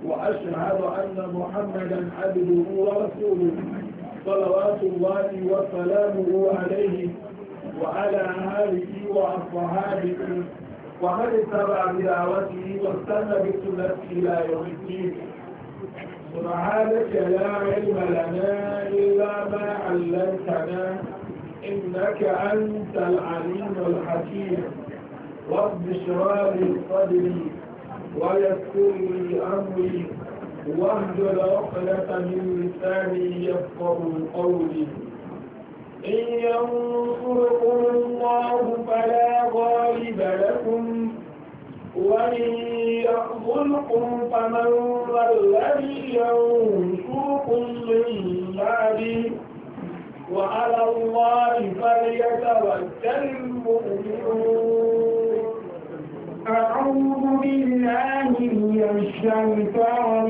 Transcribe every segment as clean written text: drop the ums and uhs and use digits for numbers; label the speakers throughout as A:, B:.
A: وأشهد أن محمدا عبده ورسوله صلوات الله وسلامه عليه وعلى آله وأصحابه ومن اتبع بدعوته واستنى بسنته إلى يوم الدين. سبحانك لا علم لنا إلا ما علمتنا إنك أنت العليم الحكيم. رب اشرح لي صدري ويسر لي أمري واحلل عقدة من لساني يفقه قولي. إن ينصركم الله فلا غالب لكم وإن يخذلكم فمن ذا الذي ينصركم من بعده وعلى الله فليتوكل المؤمنون. أعوذ بالله من الشيطان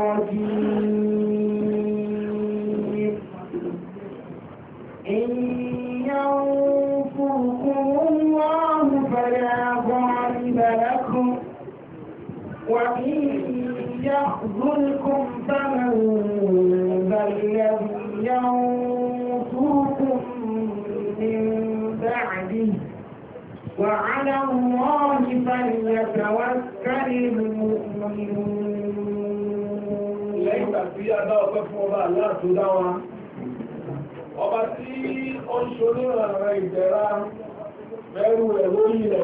A: الرجيم. إن ينصركم الله فلا غالب لكم وإن يخذلكم فمن ذا الذي ينصركم من بعده وعلى الله فليتوكل المؤمنون. لẹ́yìn tí a dá ọpẹ́ fún ọba Allah tó dá wa, ọba tí ó ń ṣonírànràn ìdẹ̀ra mẹ́rù rẹ̀ lórí rẹ̀,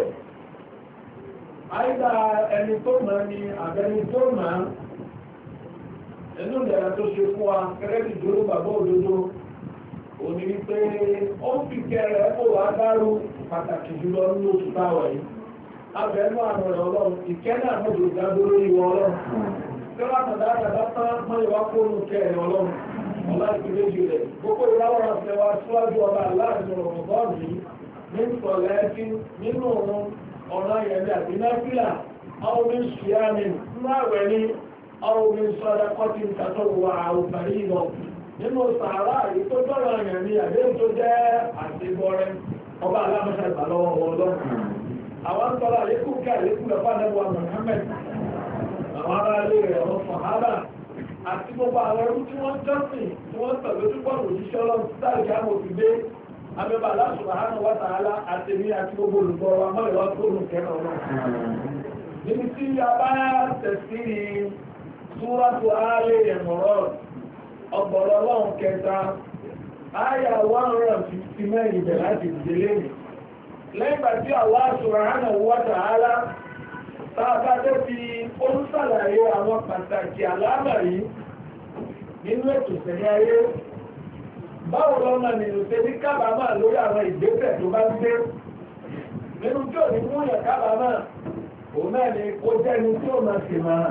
A: àìdá ẹni tó mọ̀ ní àbẹni tó mọ̀ nínú ìdẹ̀ra tó ṣe fún wa gẹ́gẹ́ bí ìjọba bàbá òdodo òní wípé ó ń fi kẹrẹ kó wá dárú pàtàkì jùlọ nínú oṣù táwà yìí. Abẹ́nú àrùn rẹ̀ ọlọ́run ìkẹ́lẹ̀ àmọ́jò ìdádúró ìwọ ọlọ́run tí wọ́n tàdá àdàdá tán mọ́ ìwá kóòrùn kẹrẹ ọlọ́run ọlá ìpínlẹ̀jì rẹ̀ gbogbo ìráwọ̀ ọ̀sẹ̀ wa síwájú ọba aláàrin ọ̀rọ̀ bọ́ọ̀lù yìí ní ìsọ̀lẹ̀ ẹbí nínú ọ̀rọ̀ ayẹyẹ àti náfìlà àwọn omi ṣìyàmì nínú àwẹ̀ ní àwọn omi sọ́dá kọ́tì ìtàtọ̀wọ̀ àwùbárí ìlọ nínú sàárà èyí tó tọ́rọ àyàn ní àdéhùn tó jẹ́ àtìgbọ́rẹ́ ọba alámọ́sá ìbàlọ́wọ́ wọn lọ́rùn. Àwọn tọ́lá àlékún kí àlékún lọ́pàá nẹ́bọ̀ Muhammad, àwọn ará ilé rẹ̀ ọ̀rọ̀ sọ̀hálà àti gbogbo àwọn ẹrú tí wọ́n jọ́sìn tí wọ́n tẹ̀lé túbọ̀ òjíṣẹ́ ọlọ́run sáàjì àmòfìdé abẹ́bà Allah subhanahu wa ta'ala àtẹ̀mí àti gbogbo olùgbọ́ wa mọ́lẹ̀wá tó lù kẹ́nà ọlọ́run. Níbi tí a bá tẹ̀sí Súratu Áálì Ìmọ̀rán ọgbọ̀rọ̀ ọlọ́run kẹta àyà 159 ìbẹ̀ láti ìdílé mi. Lẹ́gbà tí Allah subhanahu wa ta'ala tàbá tó fi olùsàlàyé àwọn pàtàkì àlámọ̀rí nínú ètò ìṣẹ̀lẹ̀ ayé. Báwo lọ́nà nínú ṣe ní kábàámà lórí àwọn ìgbésẹ̀ tó bá ń gbé? Nínú tí ò ní mú yàn kábàámà, òun náà ni kó jẹ́ni tí ó máa sì máa.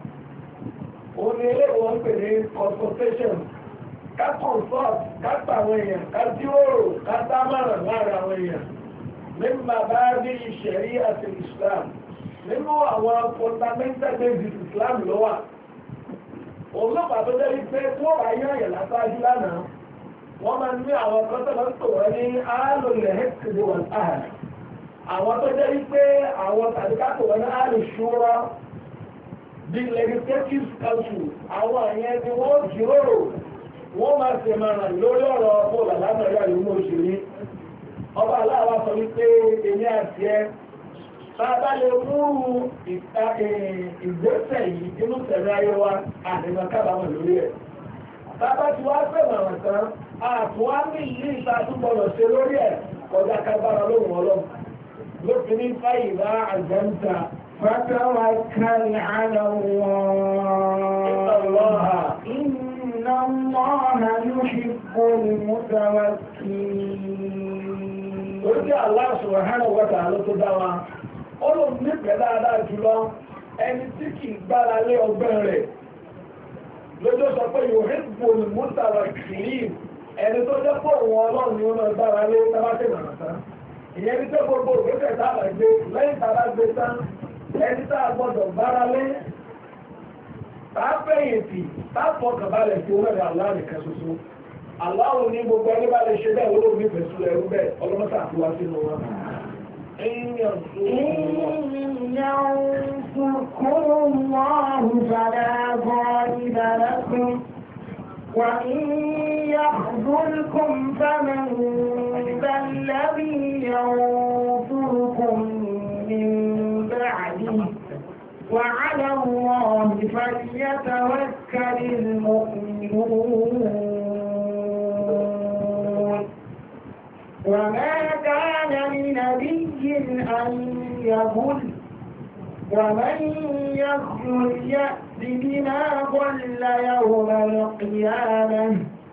A: Òun ni ilé wọn pè ní consultation. Ká consult, ká pa àwọn èèyàn, ká jíròrò, ká dámọ̀ràn láàrin àwọn èèyàn. Mímọ̀ bá rí ìṣẹ̀rí àti Islam. Nínú àwọn fundamental basis Islam ló wà. Òun ló pàtó jẹ́ wípé tí wọ́n bá yán àyàn lásáájú lánàá, wọ́n máa ní àwọn kan tó lọ tó wọ́n ní àálòlẹ̀ hẹ́kìdì wọn ààrẹ. Àwọn tó jẹ́ wípé àwọn tàbí káàkiri wọn ní àlùṣúrọ̀ the legislative council àwọn àyẹn ni wọ́n jíròrò wọ́n máa ṣe máa lórí ọ̀rọ̀ ọ̀pọ̀ làlámọ̀rí ìlú òṣèré. Ọba aláwa sọ wípé èmi àti ẹ bàbá lè múrù ìgbésẹ̀ yìí inú tẹ̀lé ayé wa àdìmọ̀ kábàámọ̀ lórí ẹ̀. Bàbá tí wàá fẹ́ màmá tán àtúwá ní ìlú ìta tó gbọdọ̀ ṣe lórí ẹ̀ kọjá kábàárà lóhùn ọlọ́run. Lófin ní fáyìlá àjẹ́ńtà فتوكل على الله إن الله يحب المتوكلين. Orí Allah subhanahu wa ta'ala tó dá wa, ó ló nífẹ̀ẹ́ dáadáa jùlọ ẹni tí kì í gbára lé ọgbẹ́ rẹ̀. Lójó sọ pé yuhibbul mutawakkilin, ẹni tó jẹ́ pọ̀ wọn ọlọ́run ni ó máa gbára lé tábàtẹ̀ nàrà. Ìyẹn ní tó gbogbo ògbésẹ̀ tábà gbé lẹ́yìn tábà gbé tán. Ẹni tá a gbọ́dọ̀ bára lé táfẹ̀yìntì táfọkànbalẹ̀ tí ó rẹ̀ aláàrẹ̀ kan ṣoṣo. Aláwọ̀ ní gbogbo ẹni bá lè ṣe bẹ́ẹ̀ olóòrùn ní ìfẹ̀sù ẹrú bẹ́ẹ̀ ọlọ́mọ́sà àti wá sínú wọn. ينصركم الله فلا
B: وإن يخذلكم فمن ذا الذي ينصركم من بعده وعلى الله فليتوكل المؤمنون وما كان لنبي أن يغل ومن يغل يأت بما ضل يوم القيامة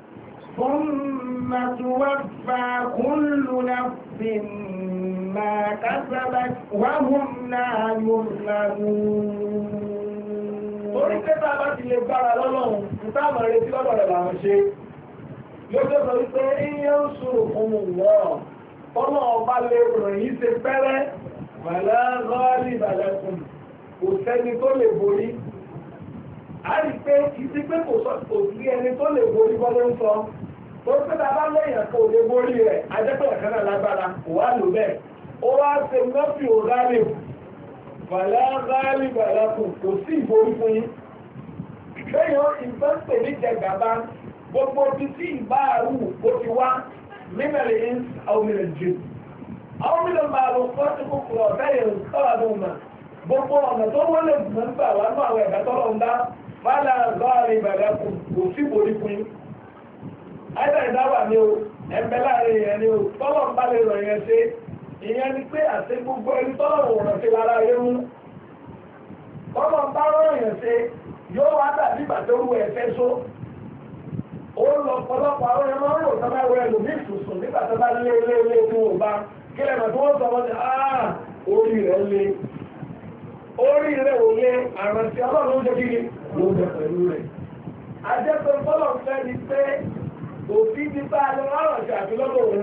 B: ثم توفى كل نفس ما كسبت وهم لا يظلمون.
A: Torí pé tá a bá ti lè gbára lọ́lọ́run, níta àmọ̀ rẹ̀ tí lọ́dọ̀ rẹ̀ làwọn ṣe. Lójó sọ wípé iye ń sùn fún wọ́. Tọ́lọ́ ọba lè rìn yí ṣe pẹ́rẹ́, bàlá rọ́ọ̀lì bàlẹ́kùn. Kò sẹ́ni tó lè borí. A rí pé kì í sí pé kò sí ẹni tó lè borí bọ́lá ń sọ. Torí pé tá a bá lẹ́yìn kò lè borí rẹ̀, ajẹ́pẹ̀yà kan náà lágbára, kò wá lò bẹ́ẹ̀. Ó wá ṣe nọ́ọ̀fì ò rálì. Bàlá rálì bàlẹ́kùn kò sí ìborí fún yín. Kéèyàn ìfẹ́ǹpẹ̀ ní jẹgàba gbogbo bí tí ìbáàrù ó ti wá mímẹ̀lẹ̀ in àwòmìnà jù. Àwòmìnà máa lọ fọ́ sí kòkòrò ọ̀fẹ́yìn tọ́làdùnmà. Gbogbo ọ̀nà tó wọ́n lè gbọ́n gbà wá ní àwọn ẹ̀dá tọ́lọ̀ ń dá fálà rálì bàlẹ́kùn kò sí ìborí fún yín. Àìsàn ìdáwà ni o, ẹ̀mbẹ́ láàrin ìyẹn ni o, tọ́lọ̀ ń bá lè rọ̀ yẹn ṣe. Ìyẹn ni pé àti gbogbo ẹni tọ́lọ̀ wòrán sí lára ayé mú. Tọ́lọ̀ ń bá rọ̀ yẹn ṣe yóò wá dàbí ìbàtẹ́rù ẹ̀fẹ́ só. Ó lọ pọ̀lọpọ̀ àwọn ẹmọ rò tó bá wẹ lòmí ìsùsùn nígbà tó bá lé fún ọba. Kí lẹ́mọ̀ tí wọ́n sọ wọ́n ti orí rẹ̀ lé. Orí rẹ̀ ò lé àrántí ọlọ́run ló jẹ́ kí ló jẹ pẹ̀lú rẹ̀. Àjẹpẹ́ fọ́lọ̀ fẹ́ ni pé òfin ti bá a lọ rárànṣẹ́ àti lọ́dọ̀ òun.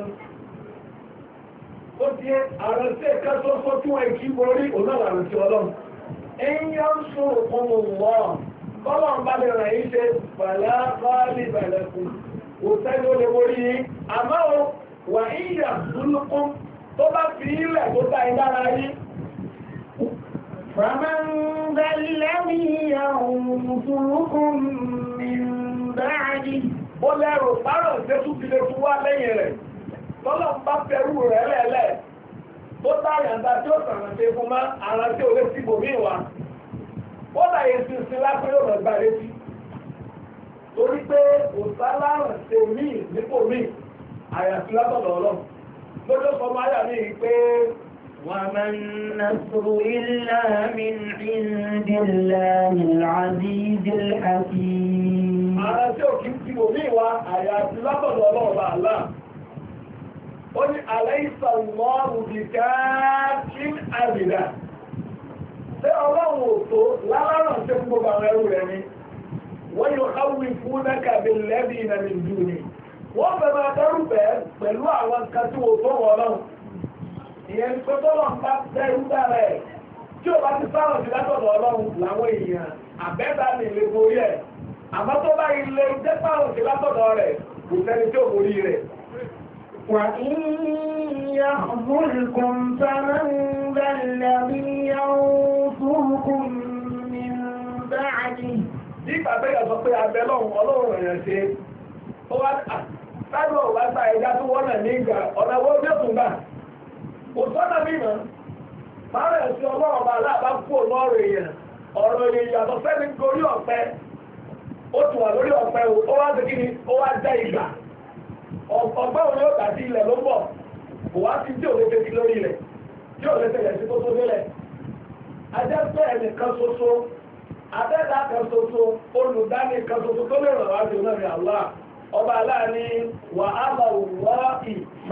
A: Ó ti àrántí ẹ̀ka tó sọ tí wọ́n kí borí òun náà àrántí ọlọ́run. Ẹ̀yìn ń sún òkun wọ́n. Kọ́lọ̀ ń bá lè ràn yí ṣe bàlá báálì bàlẹ̀kùn. Kò sẹ́ni ó lè borí yín. Àmọ́ o, wà ìyà dúlùkún tó bá fi ilẹ̀ tó dá ìdára yín.
B: فمن ذا الذي ينصركم من بعده.
A: Ó lẹ́rù párọ̀ tẹ́tù fi lè fún wá lẹ́yìn rẹ̀. Tọ́lọ̀ ń bá fẹ́rù rẹ̀ lẹ́lẹ̀. Tó táyàndá tí ó sàrán ṣe fún má ara tí ó lé sí bòmí wa. Ó dàyè sí sí lápẹ́ yóò rẹ̀ gbà létí. Torí pé òsáláràn ṣe míì nípò míì, àyàfi látọ̀dọ̀ ọlọ́run. Lójó sọ máa yà ní pé
B: وما النصر إلا من عند الله العزيز الحكيم.
A: Ara tí ò kí ń ti bòmí wa, àyàfi látọ̀dọ̀ ọlọ́run bá àlá. Ó ní alaysa Allahu bikaafin abida. Ṣé ọlọ́run ò tó láláràn ṣe fún gbogbo àwọn ẹrú rẹ̀ ni? Wọ́n yóò káwí fún nákàbí lẹ́bí ìnàmì ìjú ni. Wọ́n fẹ́ máa dẹ́rù bẹ́ẹ̀ pẹ̀lú àwọn nǹkan tí wò tó wọ́n náà. Ìyẹn ni pé tọ́lọ̀ ń bá dẹ́rù dára ẹ̀. Tí ò bá ti sáwọn sí látọ̀dọ̀ ọlọ́run làwọn èèyàn àbẹ́dá lè lè borí ẹ̀. Àmọ́ tó bá ilé jẹ́ sáwọn sí látọ̀dọ̀ rẹ̀ kò sẹ́ni tí ò borí rẹ̀.
B: وإن يخذلكم فمن ذا الذي ينصركم من بعده.
A: Nígbà tó yà sọ pé abẹ́ lọ́hùn ọlọ́run èèyàn ṣe, ó wá sáàrùn ọ̀wá gba ẹja tó wọ́n náà ní ìgbà ọ̀nà owó bí ó tún gbà. Kò sọ́nà mímọ́, máa rẹ̀ sí ọlọ́run bá aláàbá kú ọlọ́run èèyàn, ọ̀rọ̀ èèyàn yàtọ̀ sẹ́ni gorí ọ̀pẹ, ó tún wà lórí ọ̀pẹ ó wá sí kíni, ó wá jẹ́ ìgbà. Ọgbẹ́ òun yóò tàbí ilẹ̀ ló ń bọ̀, kò wá sí tí ò lè tẹ́tí lórí ilẹ̀, tí ò lè tẹ̀lẹ̀ sí tó tó délẹ̀. Ajẹ́ pé ẹnìkan ṣoṣo, abẹ́dá kan ṣoṣo, olùdáni kan ṣoṣo tó lè ràn wá jù náà ní Allah. Ọba aláàní wà á lọ wọ́ọ̀kì.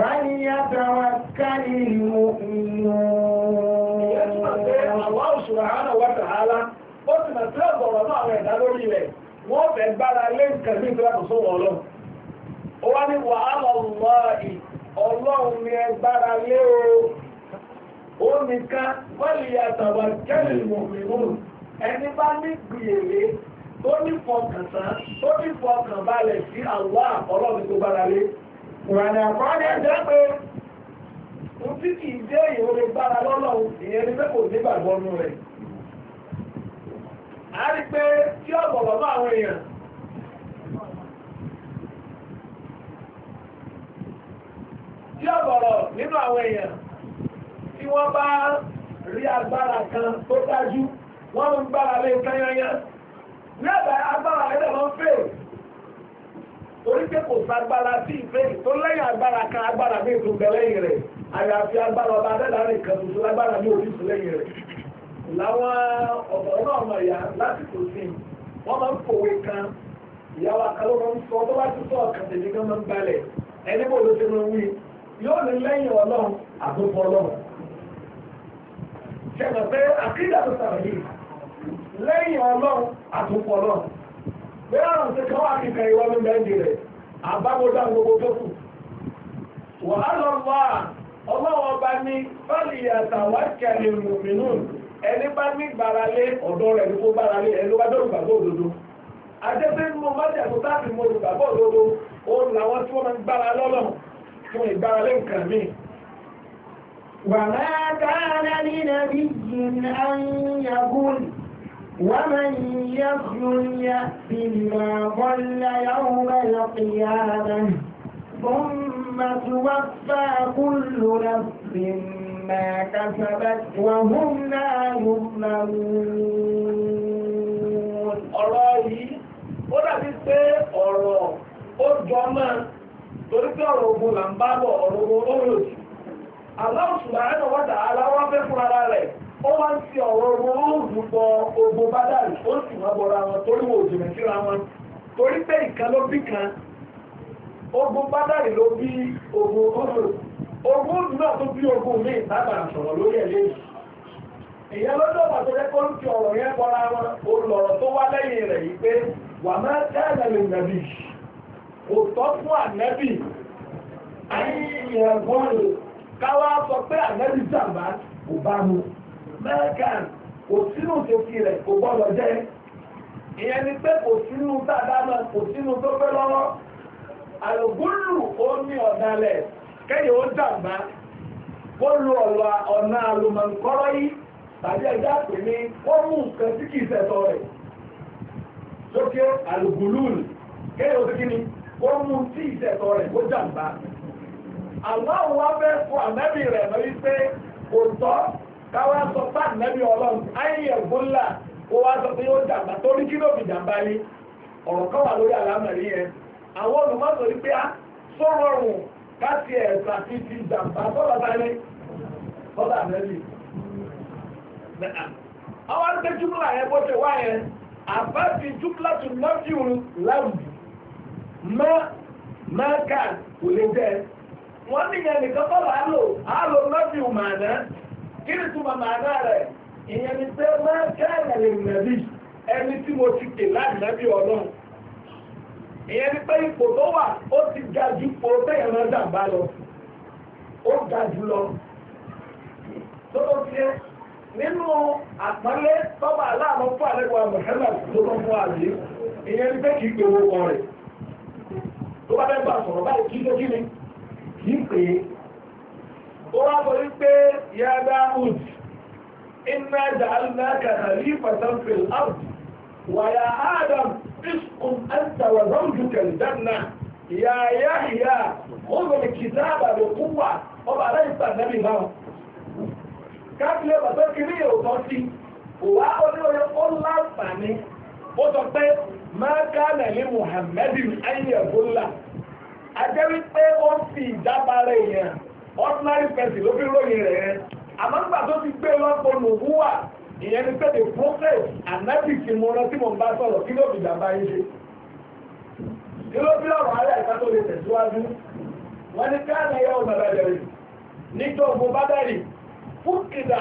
B: فليتوكل المؤمنون.
A: Ìyẹn tí máa pé Allah subhanahu wa ta'ala, ó sì máa tí ọ̀gọ̀rọ̀ náà àwọn ẹ̀dá lórí ilẹ̀, wọ́n fẹ́ gbára lé nǹkan ní ìtura kò sówọ́ ọlọ́run. Ó wá ní wà á lọ wọ́ọ̀kì, ọlọ́run ni ẹ gbára lé o. Ó nìkan falyatawakkal al-mu'minun. Ẹni bá ní gbìyèrè tó ní fọkàntán tó ní fọkànbalẹ̀ sí Allah ọlọ́run tó gbára lé.
B: Wàdà
A: Ọdẹ jẹ́ pé ń tí kì í jẹ́ ìwò lè gbára lọ́lọ́run ìyẹn ni pé kò ní gbàgbọ́ nú rẹ̀. A rí pé tí ọ̀pọ̀lọpọ̀ àwọn èèyàn nínú àwọn èèyàn tí wọ́n bá rí agbára kan tó dájú wọ́n ń gbára lé kányányá ní agbára rẹ̀ lọ́n fẹ́ torí pé kò sagbára sí ìfẹ́ tó lẹ́yìn agbára kan agbára ní ètò bẹ̀lẹ́yìn rẹ̀ àyàfi agbára ọba adẹ́dàá kan tuntun lágbára ní orísun lẹ́yìn rẹ̀ láwọn ọ̀dọ́ náà mọ̀ ìyá lásìkò sí wọ́n máa ń fòwe kan ìyàwó àkàlọ́ máa ń sọ tó bá ti sọ ọ̀kan tèmi kan máa ń balẹ̀ ẹni bó ló ṣe máa ń wí yóò ní lẹ́yìn ọlọ́run àtúntò ọlọ́run ṣẹlẹ̀ pé àkídà tó sàrẹ̀ yìí lẹ́yìn ọlọ́run àtúntò ọlọ́run bí àrùn ti kọ́ àkíkà ìwọ́n ní bẹ́ẹ̀dì rẹ̀ àbábọ́dá gbogbo tó kù wàhálà wà ọlọ́wọ́ bá ní fọ́lì àtàwákẹ́lì mùmínú ẹni bá ní gbáralé ọ̀dọ́ rẹ̀ ní kó gbáralé ẹni bá dọ́rù gbàgbọ́ òdodo adẹ́sẹ́ nínú májàkú táàbì mọ́ olùgbàgbọ́ òdodo ó làwọn tí wọ́n máa ń gbára lọ́lọ́run tí wọ́n ìgbáralé nǹkan míì.
B: وما كان لنبي أن يقول ومن يخلل يأت بما ضل يوم القيامة ثم توفى كل نفس ما كسبت وهم لا يظلمون.
A: ọ̀rọ̀ yìí ó dàbí pé ọ̀rọ̀ ó jọ mọ́ torí pé ọ̀rọ̀ ogun là ń bá bọ̀ ọ̀rọ̀ ogun ó rò sí. Allah subhanahu wa ta'ala wá fẹ́ fún ara rẹ̀ ó wá ń fi ọ̀rọ̀ ogun ó dùn bọ ogun Bádàrí ó sì wọ́n bọra wọn torí wọn ò jìnà síra wọn torí pé ìkan ló bí kan ogun Bádàrí ló bí ogun ọ̀rọ̀ ogun ọdún náà tó bí ogun míì sábà sọ̀rọ̀ lórí ẹ̀ lẹ́yìn ìyẹn lọ́jọ́ pàtó jẹ́ kó ń fi ọ̀rọ̀ yẹn bọra wọn olùlọ̀rọ̀ tó wá lẹ́yìn rẹ̀ yìí pé wà máa dáadáa lè nàbì kò tọ́ fún ànẹ́bì àyíyànbọ́n káwá sọ pé ànẹ́bì jàmbá kò bá mu mẹ́ẹ̀kan kò sínú tòkì rẹ̀ kò gbọ́dọ̀ jẹ́ ìyẹn ni pé kò sínú tàdámà kò sínú tó fẹ́ lọ́wọ́ àlùgúlù ó ní ọ̀dàlẹ̀ kẹ́yìn ó jàmbá kó lu ọ̀nà àlùmọ̀ǹkọ́rọ́ yìí tàbí ẹjá pè ní ó mú nǹkan tí kìí ṣẹ̀tọ́ rẹ̀ sókè àlùgúlù kẹ́yìn ó ti kí ni ó mú tí ìṣẹ̀tọ́ rẹ̀ kó jàmbá àwọn àwọn wá fẹ́ fún ànábì rẹ̀ lọ wípé kò tọ́ káwá sọ pé ànábì ọlọ́run ayé ẹ̀gbọ́nlá kó wá sọ pé ó jàmbá torí kí ló fi jàmbá yìí ọ̀rọ̀ kan wà lórí àlámọ̀rí yẹn àwọn olùmọ̀sọ wípé á sọ̀rọ̀rùn káti ẹ̀sà ti fi jàmbá sọ́dọ̀ sáré sọ́dọ̀ ànábì. àwọn àti jùmùlà yẹn bó ṣe wá yẹn àbá fi jùmùlà tó lọ́fíùn láwùjù mẹ́ẹ̀ká kò lè jẹ́ wọ́n ní yẹn nìkan tọ́lá àlò lọ́fíùn màánà kí ni túmọ̀ màánà rẹ̀ ìyẹn ni pé mẹ́ẹ̀ká ẹ̀rẹ̀ nàbí ẹni tí mo ti kè láti nàbí ọlọ́run ìyẹn ni pé ipò tó wà ó ti ga jù pò tẹ́yẹ̀ máa jàmbá lọ ó ga jù lọ tó ó fi nínú àpọ́nlé tọ́ba aláàmọ́ fún àlẹ́wà Muhammad tó tọ́ fún àlè ìyẹn ni pé kìí pé owó kan rẹ̀ tó bá fẹ́ bá sọ̀rọ̀ báyìí kí ló kí ni kìí pé ó wá sọ wípé ya Dáúd inna ja'alnaka khalifatan fil ard wa ya Adam اسكن أنت وزوجك الجنة يا يحيى خذ الكتاب بقوة طبعا ليس النبي له káàkiri ọ̀tọ́ kiri òtọ́ sí wà ó láǹfààní ó sọ pé máa káàlẹ̀ ní Muhammadin ayyẹ̀bọ́lá ajẹ́ wípé ó fi ìjábá rẹ̀ yẹn ordinary person ló fi ròyìn rẹ̀ yẹn àmọ́gbà tó ti gbé lọ́pọ̀ nùbúwà ìyẹn ni pé the prophet ànábì tí mo rántí mo ń bá sọ̀rọ̀ kí ló fi ìjàmbá yín ṣe kí ló fi ọ̀rọ̀ ayé àìsá tó lè tẹ̀síwájú wọ́n ní káàlẹ̀ yẹ́ ọ̀nà bàdẹ̀rì níjọ́ ogun Bádàrí fúkìdà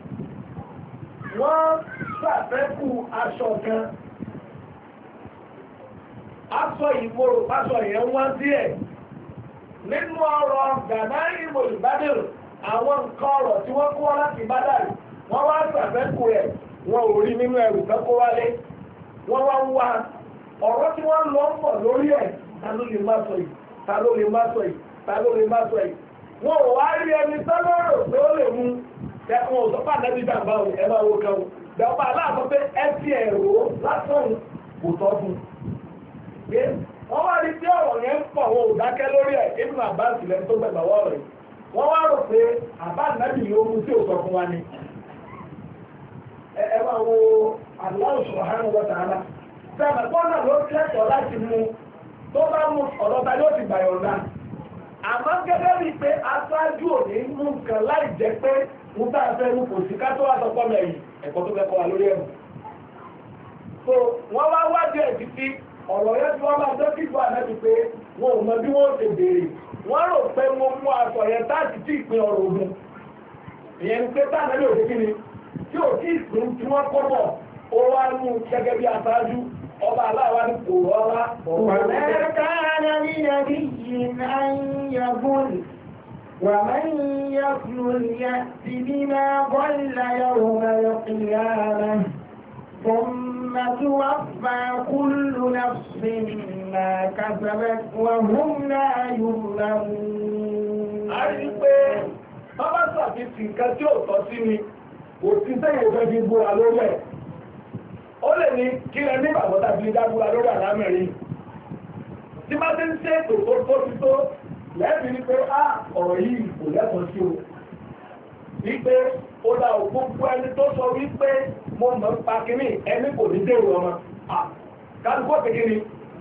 A: wọ́n ṣàfẹ́kù aṣọ kan aṣọ ìmòrò aṣọ yẹn wọ́n díẹ̀ nínú ọ̀rọ̀ gànáìmò ìbádìrì àwọn nǹkan ọ̀rọ̀ tí wọ́n kó wá láti Bádàrí wọ́n wá ṣàfẹ́kù rẹ̀ wọn ò rí nínú ẹrù kan kó wálé wọ́n wá ń wá ọ̀rọ̀ tí wọ́n lọ ń pọ̀ lórí ẹ̀ ta ló lè má sọ yìí ta ló lè má sọ yìí ta ló lè má sọ yìí wọn ò wá rí ẹni tọ́lọ́rọ̀ tó lè mú ẹkùn òsọ́pá nẹ́bí jàmbá òun ẹ máa wo kan o dẹ̀ọ́pá aláàbọ̀ pé ẹ ti ẹ̀rọ lásán kò tọ́ fún wọ́n wá rí tí ọ̀rọ̀ yẹn ń pọ̀ wọn ò dákẹ́ lórí ẹ̀ inú àbáǹsì lẹ́nu tó gbẹ̀gbà wọ́ rẹ̀ wọ́n wá rò pé àbá nàbì ló mú tí ò sọ fún wa ni. ẹ máa wo Allah subhanahu wa ta'ala sẹ́mi pọ́nà ló kẹ́kọ̀ọ́ láti mú tó bá mú ọ̀dọ́ ta yóò ti gbàyọ̀ǹda. àmọ́ gẹ́gẹ́ bíi pé aṣáájú ò ní mú nǹkan láì jẹ́ pé mo bá fẹ́ mú kò sí ká tó wá sọ pọ́ mẹ́yìn ẹ̀kọ́ tó fẹ́ kọ́ wa lórí ẹ̀mù. so wọ́n wá wájú ẹ̀ títí ọ̀rọ̀ yẹn tí wọ́n máa dé kíkọ́ àná ti pé wọn ò mọ bí wọ́n ṣe béèrè wọ́n rò pé mo mú aṣọ yẹn táàtì tí ìpín ọ̀rọ̀ ogun ìyẹn ni pé táàmì lè òde kí ni tí ò tí ìpín tí wọ́n kọ́ bọ̀ ó wá mú gẹ́gẹ́ bí aṣáájú ọba aláwa ní kò rọra.
B: وما كان لنبي أن يقول ومن يقل يأت بما ضل يوم القيامة ثم توفى كل نفس ما كسبت وهم لا يظلمون.
A: a rí i pé bábá ṣàfihàn nǹkan tí ò tọ́ sí ni kò sí sẹ́yìn ìfẹ́ fi búra lórí ẹ̀. ó lè ní kí ẹ ní ìbàbọ̀ tàbí dábúra lórí àlámẹ̀rin. tí bá ti ń ṣe ètò tó ti tó lẹ́ẹ̀bí ni pé ọ̀rọ̀ yìí kò lẹ́tọ̀ọ́ sí o. wípé ó dá òkú ẹni tó sọ wípé mo mọ̀ ń pa kínní ẹni kò ní dèrò ọmọ. kálukú ọ̀pẹ̀ kínní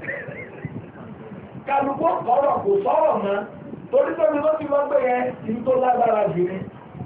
A: kálukú ọ̀rọ̀ kò sọ̀rọ̀ mọ́ torí tó ní ló ti lọ gbé yẹn ìlú tó lágbára jù ni.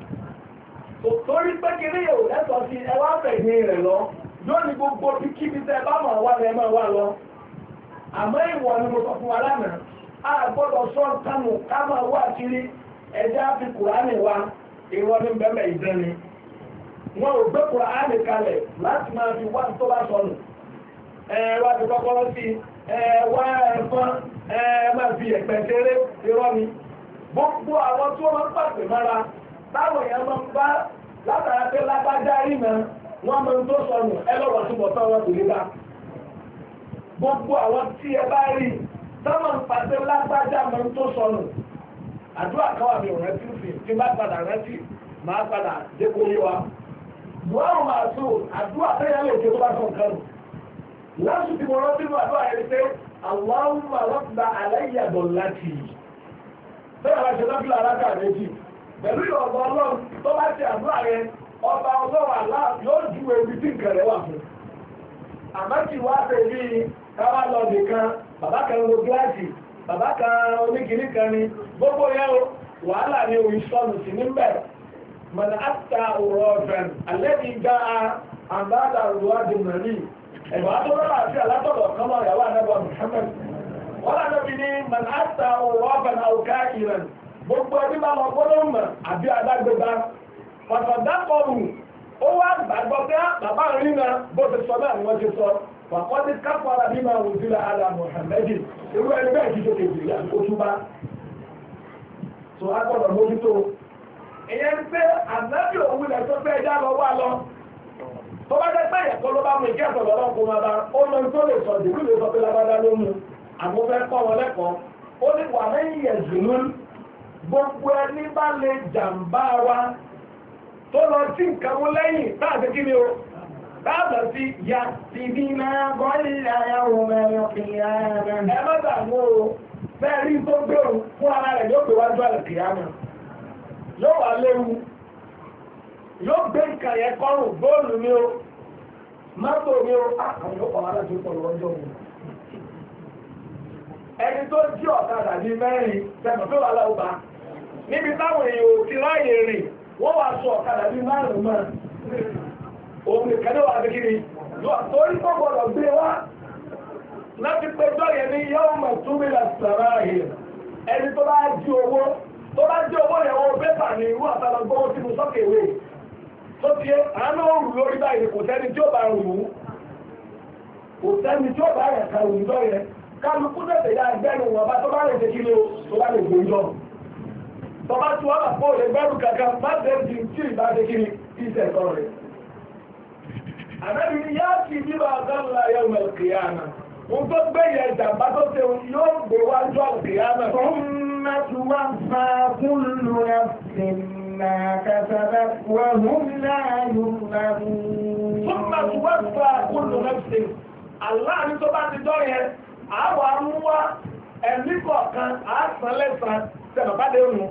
A: torí pé kínní yóò lẹ́tọ̀ọ́ sí ẹ wá fẹ̀yìn rẹ̀ lọ yóò ní gbogbo bí kíbi tẹ bá mọ̀ wá lẹ́ máa wá lọ. àmọ́ ìwọ ni mo sọ fún wa lánàá a gbọ́dọ̀ sọ kánú ká máa wá kiri ẹja fi Kùránì wa ìwọ ní bẹ́ẹ̀ ìdẹ́ni. wọn ò gbé Kùránì kalẹ̀ láti máa fi wá tó bá sọnù. wá ti kọ́kọ́rọ́ sí wá ẹ̀fọn máa fi ẹ̀pẹ̀ ṣeré irọ́ ni. gbogbo àwọn tí wọ́n máa ń pàṣẹ mára táwọn èèyàn máa ń bá látara pé lágbájá rí náà wọ́n máa ń tó sọnù ẹlọ́wọ́ tó bọ̀ tán wọn kò lè bá. gbogbo àwọn tí ẹ bá rí táwọn ń pàṣẹ lágbájá máa ń tó sọnù. àdúrà káwà mi ò rántí sí tí bá padà rántí máa padà dépò yé wa. buhari máa tó àdúrà tẹ́yà lè ṣe tó bá sọ nǹkan nù. lásù tí mo rántí nù àdúrà yẹn pé Allahumma rabba alayya dọ̀láti. bẹ́ẹ̀ wá ṣe lọ́fíà alága méjì pẹ̀lú ìrọ̀gbọ́ ọlọ́run tó bá ṣe àdúrà yẹn ọba ọlọ́run àlá yóò ju ebi tí nǹkan rẹ̀ wà fún. àmọ́ tí wàá fẹ́ bí káwá lọ nìkan bàbá kan lo gíláàsì bàbá kan oníkìní kan ni gbogbo yẹn o wàhálà ni òun sọnù sí níbẹ̀. mọ̀nà àtà òrò ọ̀fẹ́n àlẹ́bí gba àǹbáàdà òwúwádìí mọ̀lì ẹ̀bùn àtọ́lọ́lá àti alátọ̀lọ̀ kan lọ yàwó ànábọ̀ Muhammad wọ́n lànàbí ní mọ̀nà àtà òrò ọ̀fẹ́n àwòká ìrìn gbogbo ẹbí bá lọ gbọ́dọ̀ mọ̀ àbí adágbégbá pàtàkọ́rù ó wá gbàgbọ́ pé bàbá rí na bó ti sọ náà ni wọ́n ti sọ wàkọ́dí kápára bí máa wù sílẹ̀ ala Muhammad irú ẹni bẹ́ẹ̀ kí tókè jìrì àkótúbá so a gbọ́dọ̀ mójútó ìyẹn pé ànábì òun ilẹ̀ tó fẹ́ já lọ wá lọ tó bá jẹ́ pé ẹ̀kọ́ ló bá mú ìkẹ́ ẹ̀sọ̀ lọ́wọ́ kó máa bá ó lọ tó lè sọ dìbò lè sọ pé lábádá ló mú àmọ́ fẹ́ kọ́ wọn lẹ́kọ̀ọ́ ó ní wà lẹ́yìn ẹ̀sùn gbogbo ẹni bá lè jàǹbá wa tó lọ sí nǹkan mú lẹ́yìn táàbí kí ni o táàbà sí ya ti bí máa gọ́lá yàwó mẹ́rin kìíyàmẹ́ ẹ má dàmú o bẹ́ẹ̀ rí tó gbèrò fún ara rẹ̀ yóò gbé wájú àlẹ́ kìíyàmẹ́ yóò wà léwu yóò gbé nǹkan yẹn kọ́rùn góòlù ni o mọ́tò ni o àwọn yóò pọ̀ wá láti pọ̀ lọ́jọ́ mi ẹni tó jí ọ̀kadà ní mẹ́rin tẹ̀mọ̀ tó wà láwùbá níbi táwọn èèyàn ò ti ráyè rìn wọ́n wá sọ ọ̀kadà bí márùn-ún mọ́ òun nìkan ní wà ní kí ni torí tó gbọ́dọ̀ gbé wá láti pé jọ́yẹ̀ ní yóò mọ̀ tún mi là sàrà yìí ẹni tó bá jí owó yẹn wọ́n pépà ní irú àtàlọ́ gbọ́wọ́ sínú sọ́kèwé tó ti àánú òrù lórí báyìí kò sẹ́ni tí ó bá rù ú kò sẹ́ni tí ó bá yẹ̀ kà rù jọ́yẹ̀ kálukú tẹ̀sẹ̀ yá gbẹ́nu wọn bá tó bá lè ṣe kí ni o tó bá lè gbé jọ tọba tí wọ́n bá fọ́ lè gbẹ́rù kankan má bẹ́ẹ̀ di tí ìbá ṣe kí ni ìṣẹ̀ tọ́ rẹ̀. àbẹ́bí ni yá sí bí bá dánlá yẹ ọmọ ìkìyàmà wọn tó gbé yẹ ìjàmbá tó ṣe yóò gbé wájú ìkìyàmà.
B: ثم توفى كل نفس ما كسبت وهم لا يظلمون.
A: ثم توفى كل نفس Allah ní tó bá ti dọ́ yẹn àwọn amúwá ẹ̀mí kọ̀ọ̀kan àásán lẹ́sàn tẹ̀bàbá dé òun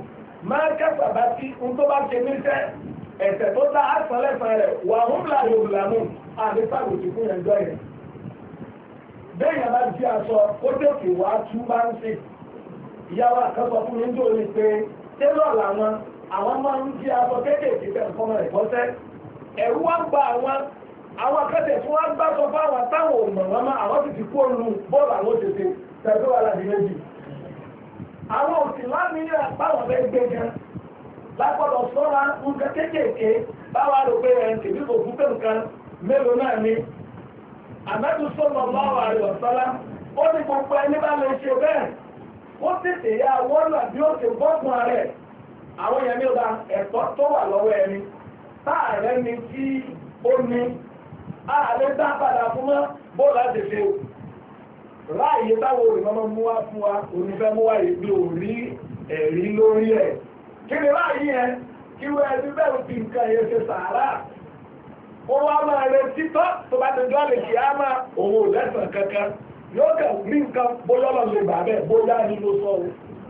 A: máa kẹfà bá tí ń tó bá ṣe níṣẹ́ ẹ̀ṣẹ̀ tó dá àtọ́lẹ́sàn rẹ̀ wà ń là yorùbá mú àmì sàbòsí fún ẹjọ́ yẹn. Béèyàn bá jí aṣọ ó tètè wá tú bá ń sè. Ìyàwó àkọsọ fún mi ń dòwe pé tẹ́lọ̀ làwọn máa ń jí aṣọ kéékèèké tẹ̀ nǹkan rẹ̀ bọ́sẹ́. Ẹ̀rú wá gba àwọn akẹ́tẹ̀ tí wọ́n gbá sọ fáwọn táwọn ò mọ̀ wọn mọ́ àwọn sì ti kó lu bọ́ọ̀lù àwọn òṣèṣe tẹ̀síwájú wà láti méjì. Àwọn òsì lámìíràn báwọn fẹ́ gbé gan lápọ̀dọ̀ sọ́ra nǹkan kéékèèké báwa rò pé ẹ̀ ń tèmi kò fún pé nǹkan mélòó náà ni. Ànábì sallallahu alaihi wasallam ó ní gbogbo ẹni bá lè ṣe bẹ́ẹ̀ ó tètè yá wọ́nà bí ó ti bọ́kùn rẹ̀ àwọn yẹn ní ọba ẹ̀tọ́ tó wà lọ́wọ́ ẹni táàrẹ́ ni tí ó ní ààrẹ dá padà fún mọ́ bó láti ṣe ráàyè táwọn olùmọ́mọ́ mú wá fún wa onífẹ́ mú wá ìgbé òrí ẹ̀rí lórí ẹ̀ kí ni ráàyè yẹn kí wọ́n ẹbí bẹ́ẹ̀ fi nǹkan yẹn ṣe sàárà ó wá máa retí tọ́ tó bá ti jọ́ lè kí á máa òun ò lẹ́sàn kankan yóò kẹ́ rí nǹkan bóyá lọ lè bà bẹ́ẹ̀ bóyá ni ló sọ o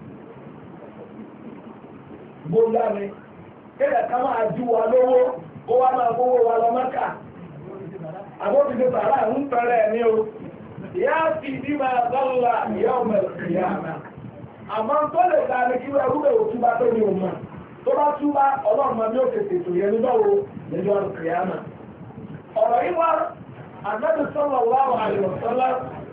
A: bóyá ni kéèyàn ká máa jú wa lówó kó wá máa gbówó wa lọ Mẹ́kà àbójútó sàrà ń tọrẹ ní o ìyá fi bí máa dọ́là ìyá ọmọ ìyá àmà àmọ́ tó lè ta ni kí wọ́n rúbẹ̀ òtúbá tó ní òun tó bá túbá ọlọ́run ní òkè tètò yẹn nígbà wo lẹ́jọ́ ìyá àmà ọ̀rọ̀ yìí wá Ànábì sallallahu alaihi wasallam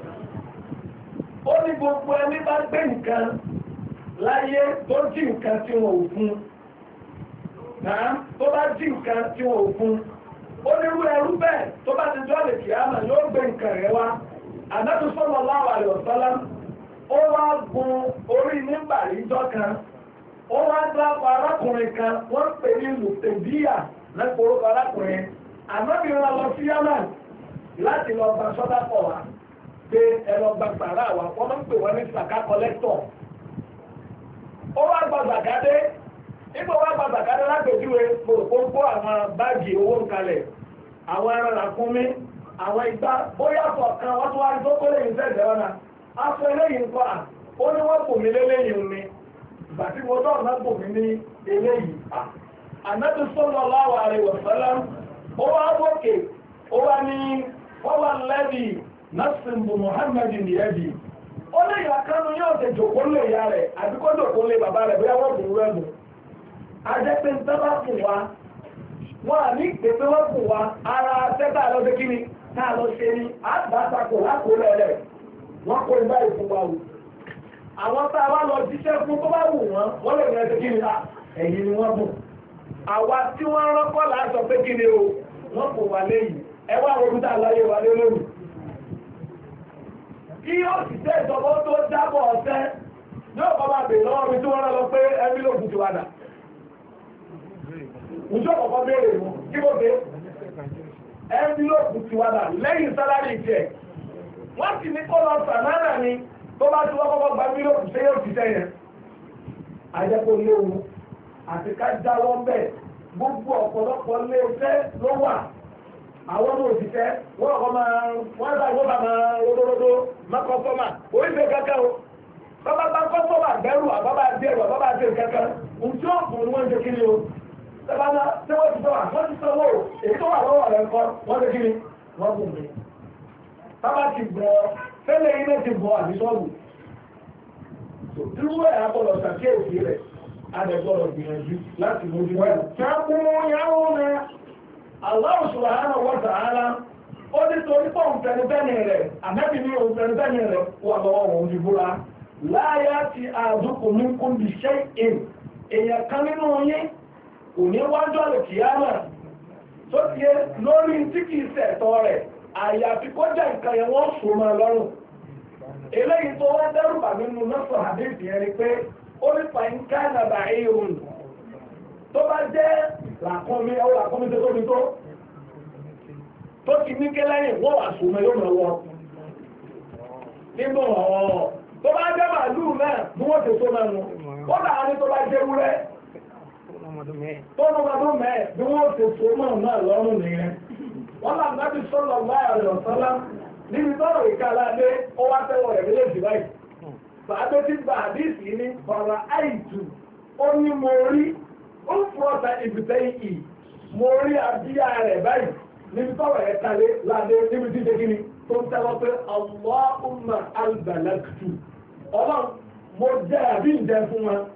A: ó ní gbogbo ẹni bá gbé nǹkan láyé tó jí nǹkan tí wọn ò fún náà tó bá jí nǹkan tí wọn ò fún ó ní irú ẹrú bẹ́ẹ̀ tó bá ti jọ́ lè kìámà yóò gbé nǹkan rẹ̀ wá Ànábì sallallahu alaihi wasallam ó wá gun orí nígbà ìjọ kan ó wá dápọ̀ arákùnrin kan wọ́n pè ní lùtẹ̀bíyà lẹ́pọ̀ orúkọ arákùnrin Ànábì rán lọ sí Yemen láti lọ gba sọ́dá pọ̀ wá pé ẹlọ gba sàrà wà wọ́n máa ń pè wọ́n ní sàká kọ́lẹ́tọ̀ ó wá gba zàkádé nígbà wá gba zàkádé lágbèjúwe gbogbo àwọn báàgì owó kalẹ̀ àwọn ẹran làkúnmí àwọn igbá bóyá kọ̀ọ̀kan wọ́n tún wá rí tó kó lẹ́yìn sẹ́ẹ̀dẹ̀ ọ̀nà aṣọ eléyìí ń kọ́ à ó ní wọ́n bò mí lélẹ́yìn mi ìgbà tí mo dọ́ọ̀nà bò mí ní eléyìí Ànábì sallallahu alaihi wasallam ó wá wókè ó wá ní wọ́n wá lẹ́bí násìmbù Muhammadin yẹ́bí ó lè yà kánú yóò tẹ jòkó lè ya rẹ̀ àbí kó jòkó lè bàbá rẹ̀ bóyá wọ́n bùn rẹ̀ bù ajẹ́pẹ́ ń tẹ́ bá fún wa wọ́n à ní ìpèpè wọ́n fún wa ara tẹ́tà lọ sí kí ni táà lọ ṣe ní àgbàtàkò lákòólẹ̀ rẹ̀ wọ́n kó ibá ìfún wa wù àwọn tá a wá lọ jíṣẹ́ fún tó bá wù wọ́n wọ́n lè rẹ̀ sí kí ni ẹ̀yìn ni wọ́n bùn àwa tí wọ́n rọ́pọ̀ láàṣọ pé kí ni o wọ́n kò wà léyìí ẹwà orúta aláyé wà lé lónìí kí yóò sì tẹ́ ìjọba tó jábọ̀ ọ̀sẹ́ yóò kọ́ máa bèèrè lọ́wọ́ mi tí wọ́n lọ pé ẹbí ló kù ti wádà ìjọ kọ̀kọ́ béèrè mú kí ló dé ẹbí ló kù ti wádà lẹ́yìn sálárì jẹ wọ́n sì ní kó lọ sàmánà ni tó bá tí wọ́n kọ́kọ́ gba bí ló kù sí yóò ti sẹ́yìn ajẹ́kọ̀ọ́ léwu àti ká jáwọ́ bẹ́ẹ̀ gbogbo ọ̀pọ̀lọpọ̀ lé iṣẹ́ ló wà àwọn ọmọ òṣìṣẹ́ wọ́n ọkọ̀ wọ́n bá máa ródóródó mákọ́sọ́mà oríṣẹ́ kankan o bàbá bá kọ́sọ́mà bẹ́rù àbábá dẹ̀rù àbábá dẹ̀rù kankan ǹjẹ́ ọ̀pọ̀ ni wọ́n ń ṣe kí ni o bàbá náà tí wọ́n ti sọ́wọ́ wọ́n ti sọ́wọ́ èyí tó wà lọ́wọ́ rẹ̀ ńkọ́ wọ́n ṣe kí ni wọ́n bù mí bàbá ti bọ̀ fẹ́lẹ̀ ilé ti bọ̀ àbísọ́ọ̀bù dúró ẹ̀ agbọ́dọ̀ ṣàkíyèsí rẹ̀ adẹ̀gbọ́dọ̀ gbìyànjú láti mójú wẹ̀. Allah subhanahu wa ta'ala ó ní torí pọ̀ òǹfẹ̀nifẹ́ni rẹ̀ àmẹ́bí ní òǹfẹ̀nifẹ́ni rẹ̀ wà lọ́wọ́ òun ti búra láyá ti àdúkù ní kúndì ṣe èèyàn kan nínú yín kò ní wájú àlùkìyámà tó ti yé lórí tí kìí ṣẹ̀tọ́ rẹ̀ àyàfi kó jẹ́ nǹkan yẹn wọ́n sùn máa lọ́rùn eléyìí tó wá dẹ́rù bà nínú lọ́sọ̀ àdéhùn yẹn ni pé ó ní fàyínká nàbà èèrùn tó bá jẹ́ làkúnmí tó tóbi tó ti ní kẹ́lẹ́yìn wọ́n wà sùn mẹ́lú mẹ́wọ́ nínú ọ̀rọ̀ tó bá jẹ́ màálù náà bí wọ́n ti tó mẹ́nu ó dà ní tó bá jẹ́ wúrẹ́ tó lọ́mọdún mẹ́ bí wọ́n ti tó mẹ́nu náà lọ́rùn nìyẹn wọ́n là Nábì sallallahu alaihi wasallam níbi tọ́rọ̀ ìkàládé ó wá tẹ́wọ̀ rẹ̀ méjèèjì báyìí bàbá tí gba àdíìsì ní ọ̀rọ̀ àìjù ó ní mo rí ó fún ọ̀tá ìbùsẹ̀ yìí mo rí abíyá rẹ̀ báyìí níbi tọ́wọ̀ ẹ̀ kalẹ̀ ládé níbi tí ṣe kí ni tó ń tẹ́wọ́ pé Allahumma albalagtu ọlọ́run mo jẹ́ àbí ìjẹ fún wọn